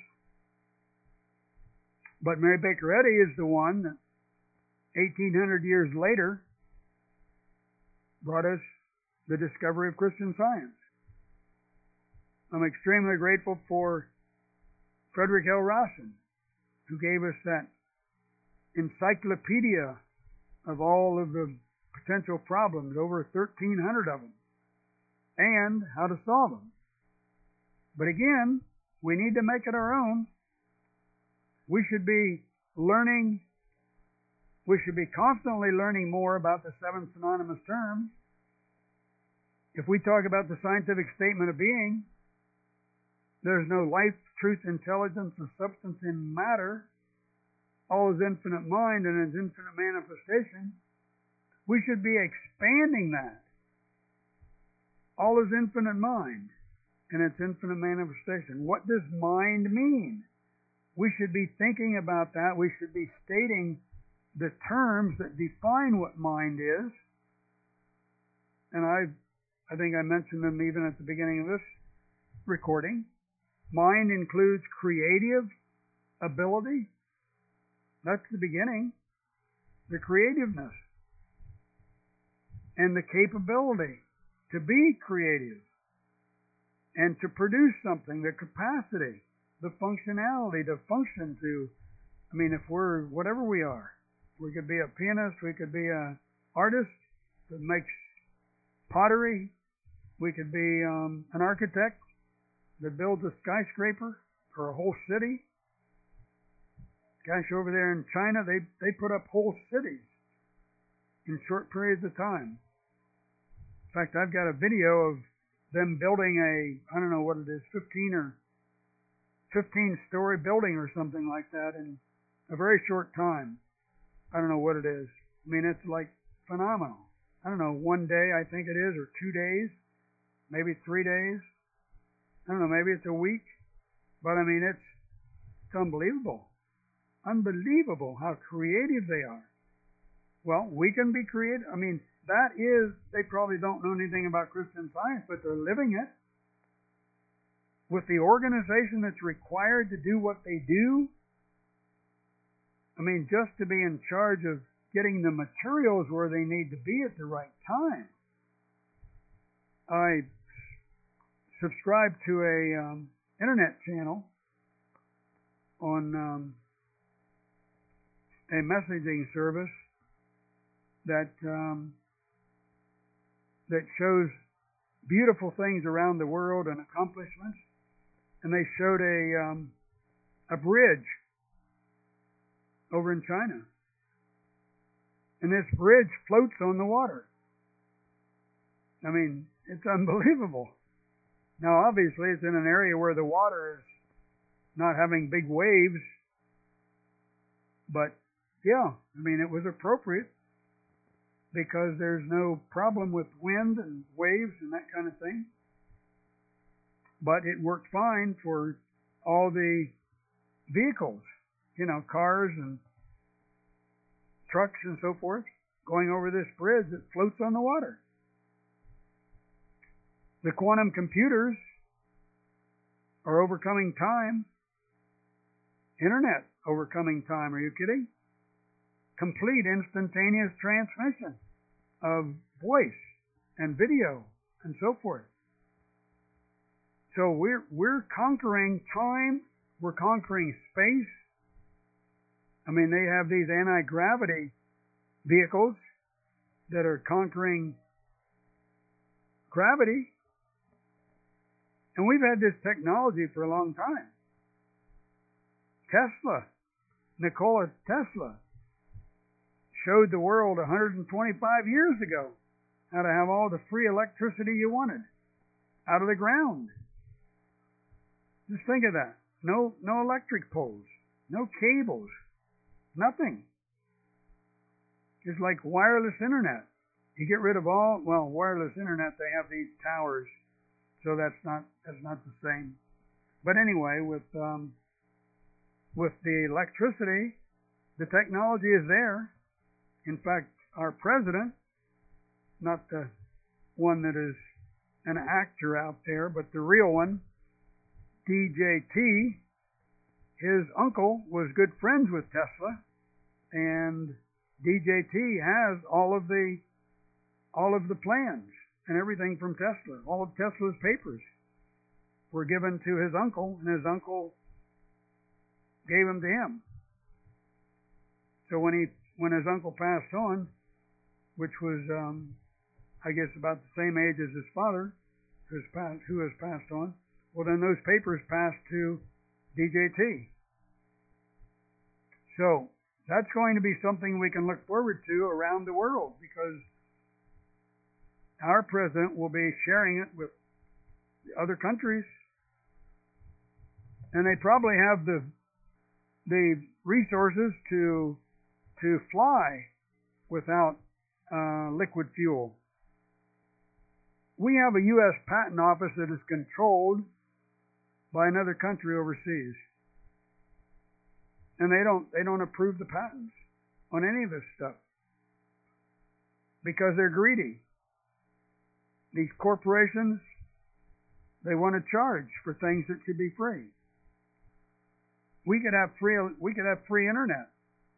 But Mary Baker Eddy is the one that 1,800 years later brought us the discovery of Christian Science. I'm extremely grateful for Frederick L. Rawson, who gave us that encyclopedia of all of the potential problems, over 1,300 of them, and how to solve them. But again, we need to make it our own. We should be learning, we should be constantly learning more about the 7 synonymous terms. If we talk about the scientific statement of being, there's no life, truth, intelligence, or substance in matter. All is infinite mind and its infinite manifestation. We should be expanding that. All is infinite mind and its infinite manifestation. What does mind mean? we should be thinking about that. We should be stating the terms that define what mind is. And I think I mentioned them even at the beginning of this recording. Mind includes creative ability. That's the beginning. The creativeness. And the capability to be creative and to produce something, the capacity, the functionality to function to, if we're whatever we are, we could be a pianist, we could be an artist that makes pottery, we could be an architect that builds a skyscraper or a whole city. Gosh, over there in China, they put up whole cities in short periods of time. In fact, I've got a video of them building I don't know what it is, 15-story building or something like that in a very short time. I don't know what it is. It's like phenomenal. I don't know, one day I think it is, or 2 days, maybe 3 days. I don't know, maybe it's a week. But it's unbelievable. Unbelievable how creative they are. Well, we can be creative. They probably don't know anything about Christian Science, but they're living it. With the organization that's required to do what they do, just to be in charge of getting the materials where they need to be at the right time. I subscribe to a internet channel on a messaging service that shows beautiful things around the world and accomplishments. And they showed a bridge over in China. And this bridge floats on the water. It's unbelievable. Now, obviously, it's in an area where the water is not having big waves. But, yeah, it was appropriate because there's no problem with wind and waves and that kind of thing. But it worked fine for all the vehicles, cars and trucks and so forth, going over this bridge that floats on the water. The quantum computers are overcoming time. Internet overcoming time. Are you kidding? Complete instantaneous transmission of voice and video and so forth. So we're conquering time. We're conquering space. They have these anti-gravity vehicles that are conquering gravity. And we've had this technology for a long time. Nikola Tesla, showed the world 125 years ago how to have all the free electricity you wanted out of the ground. Just think of that. No electric poles, no cables, nothing. It's like wireless internet. You get rid of wireless internet, they have these towers, so that's not the same. But anyway, with the electricity, the technology is there. In fact, our president, not the one that is an actor out there, but the real one, DJT, his uncle was good friends with Tesla, and DJT has all of the plans and everything from Tesla. All of Tesla's papers were given to his uncle, and his uncle gave them to him. So when his uncle passed on, which was I guess about the same age as his father, who has passed on, well, then those papers passed to DJT. So that's going to be something we can look forward to around the world, because our president will be sharing it with the other countries, and they probably have the resources to fly without liquid fuel. We have a U.S. patent office that is controlled by another country overseas. And they don't approve the patents on any of this stuff because they're greedy. These corporations, they want to charge for things that should be free. We could have free internet.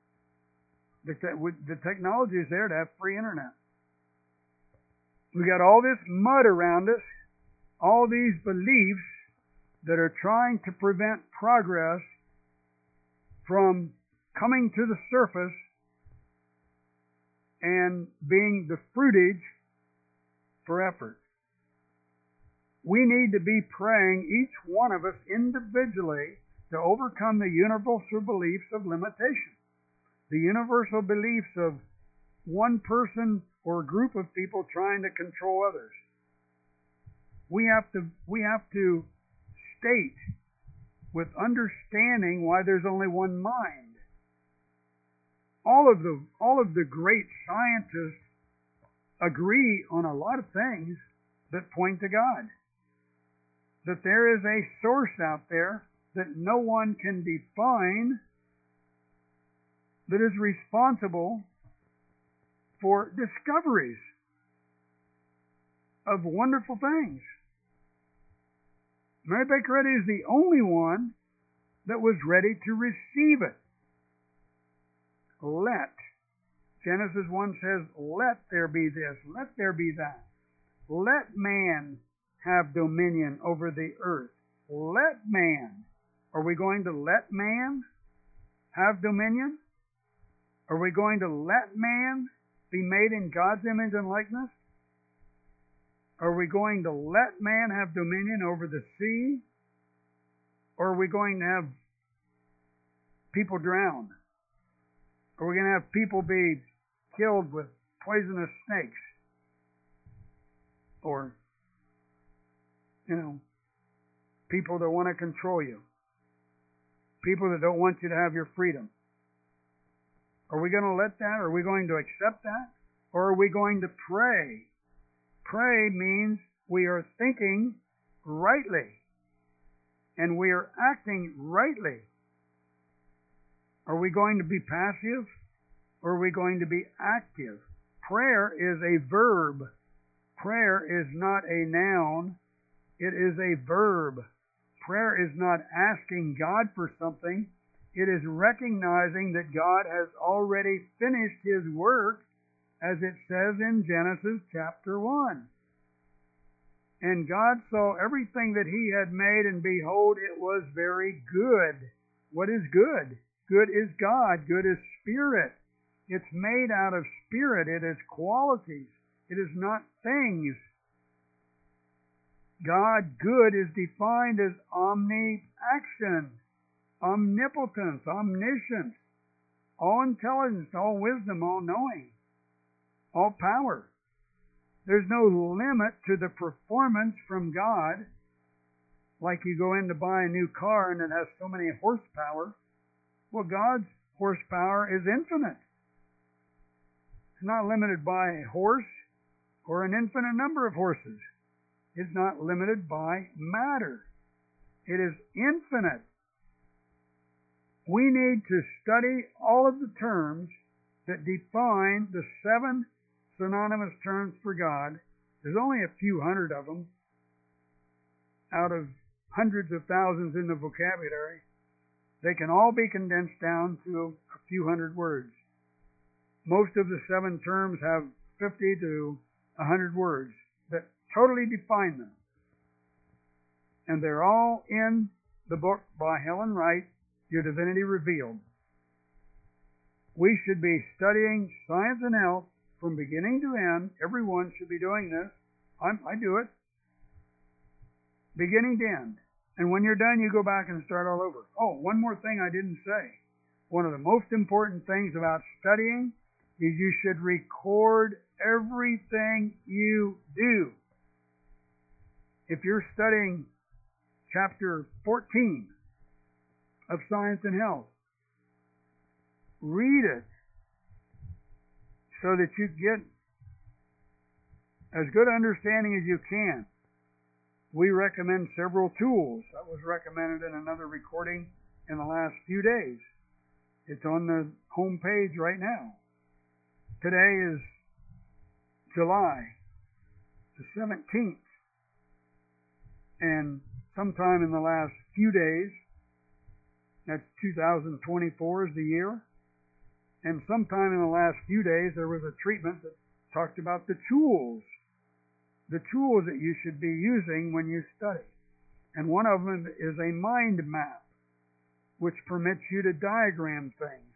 The technology is there to have free internet. We got all this mud around us, all these beliefs that are trying to prevent progress from coming to the surface and being the fruitage for effort. We need to be praying, each one of us individually, to overcome the universal beliefs of limitation, the universal beliefs of one person or a group of people trying to control others. We have to state with understanding why there's only one mind. All of the great scientists agree on a lot of things that point to God. That there is a source out there that no one can define that is responsible for discoveries of wonderful things. Mary Baker Eddy is the only one that was ready to receive it. Genesis 1 says, let there be this, let there be that. Let man have dominion over the earth. Let man. Are we going to let man have dominion? Are we going to let man be made in God's image and likeness? Are we going to let man have dominion over the sea? Or are we going to have people drown? Are we going to have people be killed with poisonous snakes? Or, people that want to control you. People that don't want you to have your freedom. Are we going to let that? Are we going to accept that? Or are we going to pray? Pray means we are thinking rightly. And we are acting rightly. Are we going to be passive? Or are we going to be active? Prayer is a verb. Prayer is not a noun. It is a verb. Prayer is not asking God for something. It is recognizing that God has already finished His work, as it says in Genesis chapter 1. And God saw everything that He had made, and behold, it was very good. What is good? Good is God. Good is spirit. It's made out of spirit. It is qualities. It is not things. God, good, is defined as omni-action, omnipotence, omniscience, all intelligence, all wisdom, all knowing, all power. There's no limit to the performance from God. Like you go in to buy a new car and it has so many horsepower. Well, God's horsepower is infinite. It's not limited by a horse or an infinite number of horses. It's not limited by matter. It is infinite. We need to study all of the terms that define the 7 synonymous terms for God. There's only a few hundred of them out of hundreds of thousands in the vocabulary. They can all be condensed down to a few hundred words. Most of the 7 terms have 50 to 100 words that totally define them. And they're all in the book by Helen Wright, Your Divinity Revealed. We should be studying science and health from beginning to end. Everyone should be doing this. I do it. Beginning to end. And when you're done, you go back and start all over. Oh, one more thing I didn't say. One of the most important things about studying is you should record everything you do. If you're studying chapter 14 of Science and Health, read it so that you get as good understanding as you can. We recommend several tools. That was recommended in another recording in the last few days. It's on the home page right now. Today is July the 17th. And sometime in the last few days, that's 2024 is the year, and sometime in the last few days there was a treatment that talked about the tools that you should be using when you study. And one of them is a mind map, which permits you to diagram things.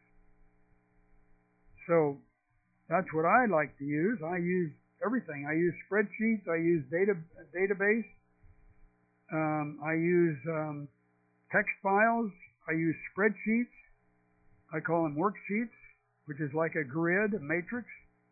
So that's what I like to use. I use everything. I use spreadsheets. I use database. I use text files. I use spreadsheets. I call them worksheets, which is like a grid, a matrix.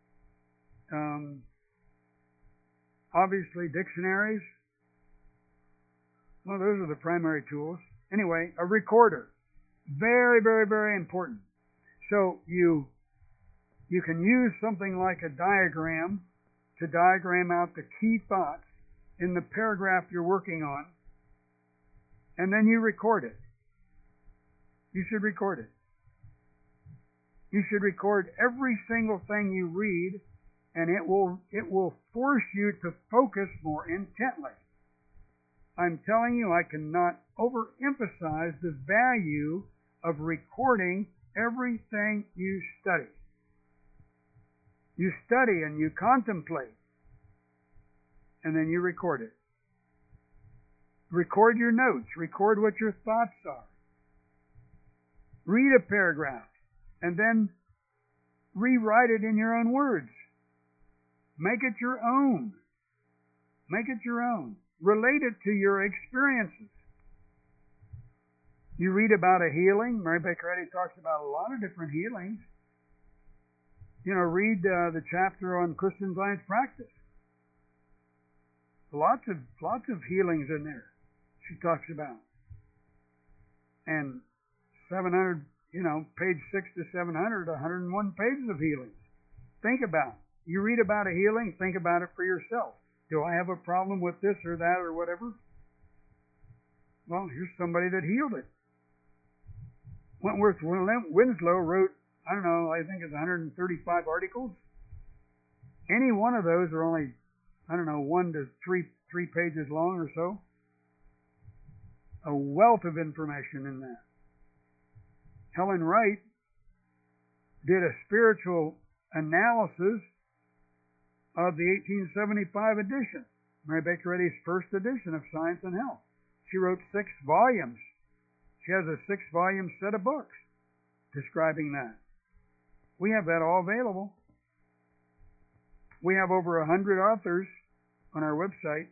Obviously, dictionaries. Well, those are the primary tools. Anyway, a recorder. Very, very, very important. So you can use something like a diagram to diagram out the key thoughts in the paragraph you're working on, and then you record it. You should record it. You should record every single thing you read, and it will force you to focus more intently. I'm telling you, I cannot overemphasize the value of recording everything you study. You study and you contemplate, and then you record it. Record your notes. Record what your thoughts are. Read a paragraph, and then rewrite it in your own words. Make it your own. Make it your own. Relate it to your experiences. You read about a healing. Mary Baker Eddy talks about a lot of different healings. Read the chapter on Christian Science practice. Lots of healings in there she talks about. And 700, page 6 to 700, 101 pages of healings. Think about it. You read about a healing, think about it for yourself. Do I have a problem with this or that or whatever? Well, here's somebody that healed it. Wentworth Winslow wrote, I think it's 135 articles. Any one of those are only, 1 to 3 pages long or so. A wealth of information in that. Helen Wright did a spiritual analysis of the 1875 edition, Mary Baker Eddy's first edition of Science and Health. She wrote 6 volumes. She has a 6-volume set of books describing that. We have that all available. We have over 100 authors on our website,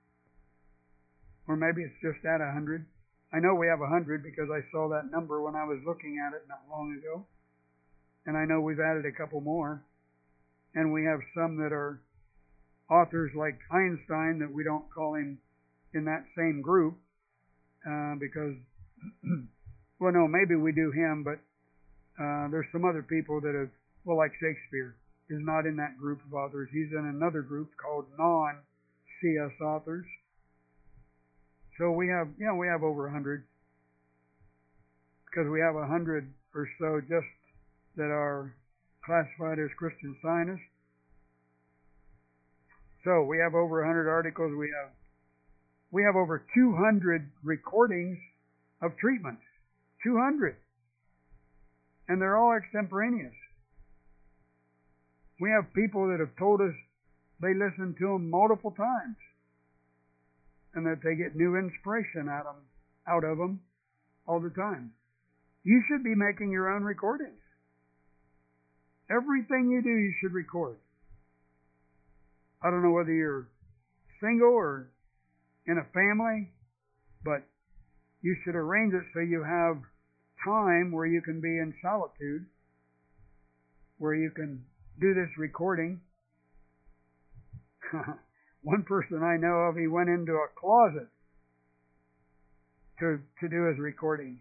or maybe it's just at 100. I know we have 100 because I saw that number when I was looking at it not long ago. And I know we've added a couple more. And we have some that are authors like Einstein that we don't call him in that same group because, well, no, maybe we do him, but there's some other people that have, like Shakespeare is not in that group of authors. He's in another group called non-CS authors. So we have over 100 because we have 100 or so just that are classified as Christian Scientists. So we have over 100 articles. We have over 200 recordings of treatments. 200. And they're all extemporaneous. We have people that have told us they listen to them multiple times and that they get new inspiration out of them all the time. You should be making your own recordings. Everything you do, you should record. I don't know whether you're single or in a family, but you should arrange it so you have time where you can be in solitude, where you can do this recording. One person I know of, he went into a closet to do his recording.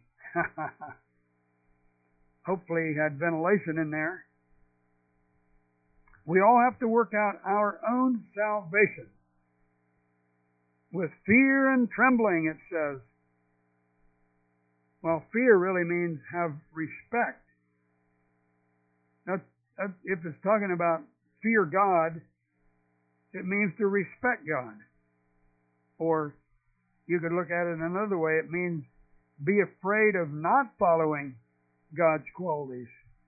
Hopefully he had ventilation in there. We all have to work out our own salvation with fear and trembling, it says. Well, fear really means have respect If it's talking about fear God, it means to respect God. Or you could look at it another way. It means be afraid of not following God's qualities.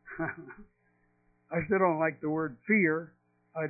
I still don't like the word fear. I'd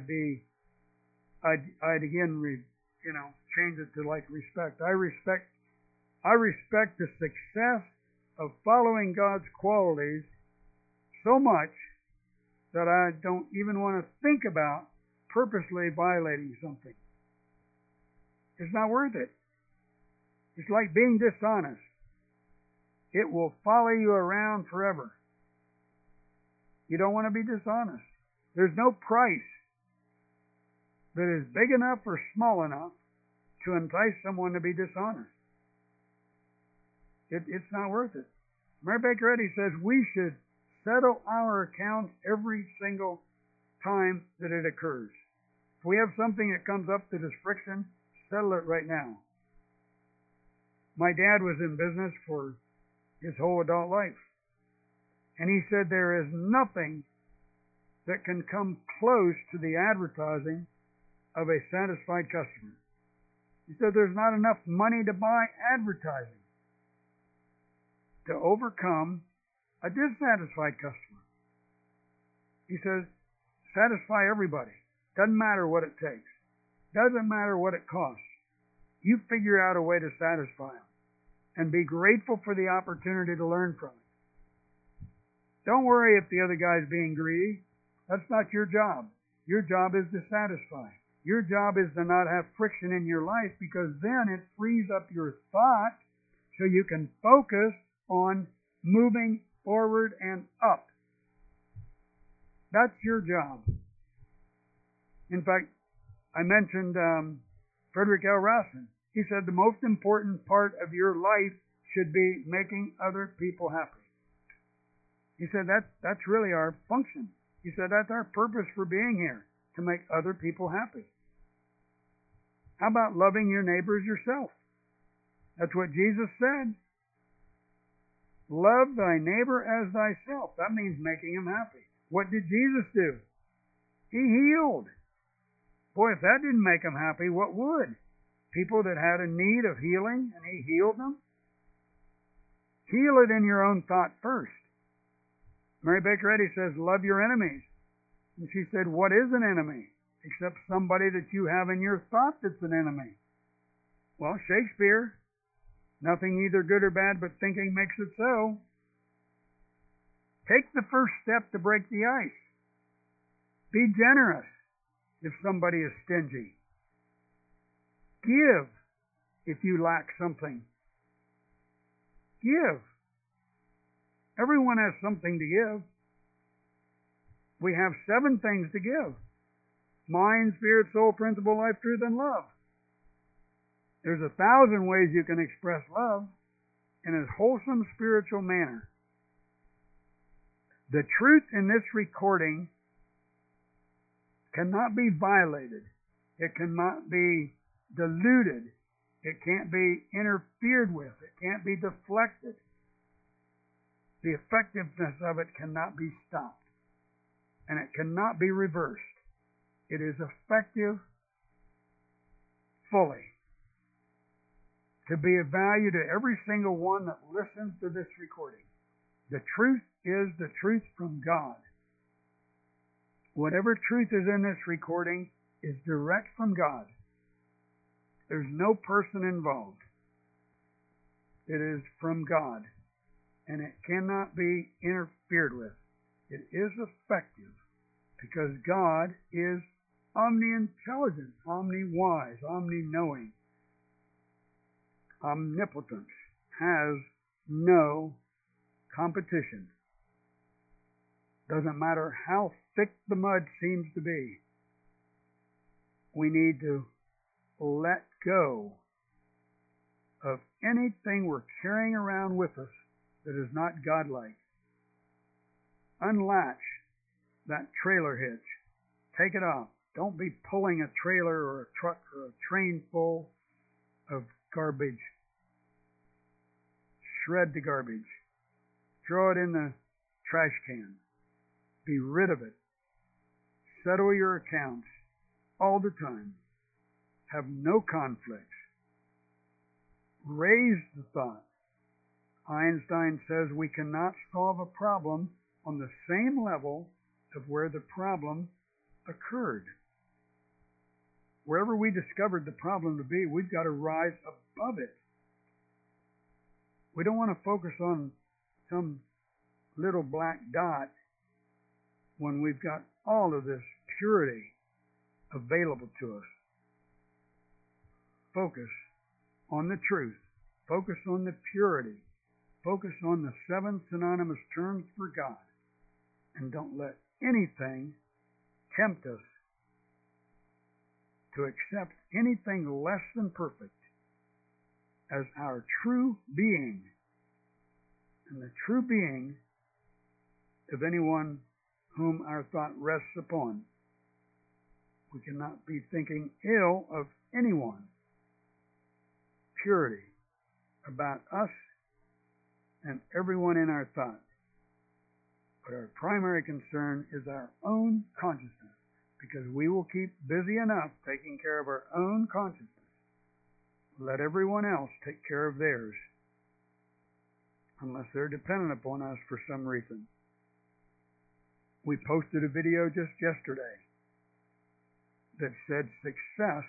again change it to like respect. I respect the success of following God's qualities so much that I don't even want to think about purposely violating something. It's not worth it. It's like being dishonest. It will follow you around forever. You don't want to be dishonest. There's no price that is big enough or small enough to entice someone to be dishonest. It's not worth it. Mary Baker Eddy says we should settle our accounts every single time that it occurs. If we have something that comes up that is friction, settle it right now. My dad was in business for his whole adult life. And he said there is nothing that can come close to the advertising of a satisfied customer. He said there's not enough money to buy advertising to overcome a dissatisfied customer. He says, satisfy everybody. Doesn't matter what it takes. Doesn't matter what it costs. You figure out a way to satisfy them and be grateful for the opportunity to learn from it. Don't worry if the other guy's being greedy. That's not your job. Your job is to satisfy. Your job is to not have friction in your life, because then it frees up your thought so you can focus on moving forward and up. That's your job. In fact, I mentioned Frederick L. Rassin. He said the most important part of your life should be making other people happy. He said that's really our function. He said that's our purpose for being here, to make other people happy. How about loving your neighbors yourself? That's what Jesus said. Love thy neighbor as thyself. That means making him happy. What did Jesus do? He healed. Boy, if that didn't make him happy, what would? People that had a need of healing, and he healed them? Heal it in your own thought first. Mary Baker Eddy says, love your enemies. And she said, what is an enemy? Except somebody that you have in your thought that's an enemy. Well, Shakespeare, nothing either good or bad, but thinking makes it so. Take the first step to break the ice. Be generous if somebody is stingy. Give if you lack something. Give. Everyone has something to give. We have 7 things to give: mind, spirit, soul, principle, life, truth, and love. There's 1,000 ways you can express love in a wholesome spiritual manner. The truth in this recording cannot be violated. It cannot be diluted. It can't be interfered with. It can't be deflected. The effectiveness of it cannot be stopped. And it cannot be reversed. It is effective fully. To be of value to every single one that listens to this recording. The truth is the truth from God. Whatever truth is in this recording is direct from God. There's no person involved. It is from God, and it cannot be interfered with. It is effective because God is omni-intelligent, omni-wise, omni-knowing, omnipotent, has no competition. Doesn't matter how thick the mud seems to be. We need to let go of anything we're carrying around with us that is not godlike. Unlatch that trailer hitch. Take it off. Don't be pulling a trailer or a truck or a train full of garbage. Shred the garbage. Throw it in the trash can. Be rid of it. Settle your accounts all the time. Have no conflicts. Raise the thought. Einstein says we cannot solve a problem on the same level of where the problem occurred. Wherever we discovered the problem to be, we've got to rise above it. We don't want to focus on some little black dot when we've got all of this purity available to us. Focus on the truth. Focus on the purity. Focus on the 7 synonymous terms for God. And don't let anything tempt us to accept anything less than perfect as our true being. And the true being of anyone whom our thought rests upon. We cannot be thinking ill of anyone. Purity about us and everyone in our thought. But our primary concern is our own consciousness, because we will keep busy enough taking care of our own consciousness. Let everyone else take care of theirs, unless they're dependent upon us for some reason. We posted a video just yesterday that said success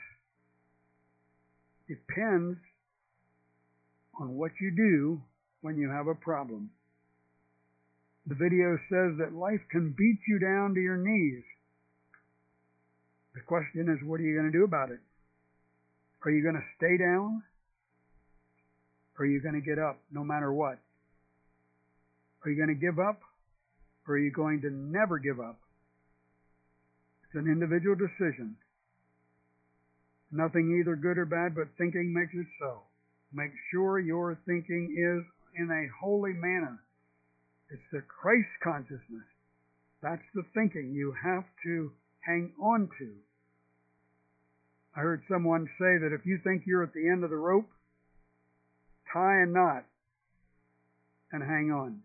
depends on what you do when you have a problem. The video says that life can beat you down to your knees. The question is, what are you going to do about it? Are you going to stay down? Or are you going to get up no matter what? Are you going to give up? Or are you going to never give up? It's an individual decision. Nothing either good or bad, but thinking makes it so. Make sure your thinking is in a holy manner. It's the Christ consciousness. That's the thinking you have to hang on to. I heard someone say that if you think you're at the end of the rope, tie a knot and hang on.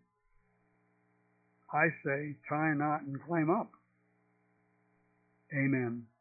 I say tie a knot and climb up. Amen.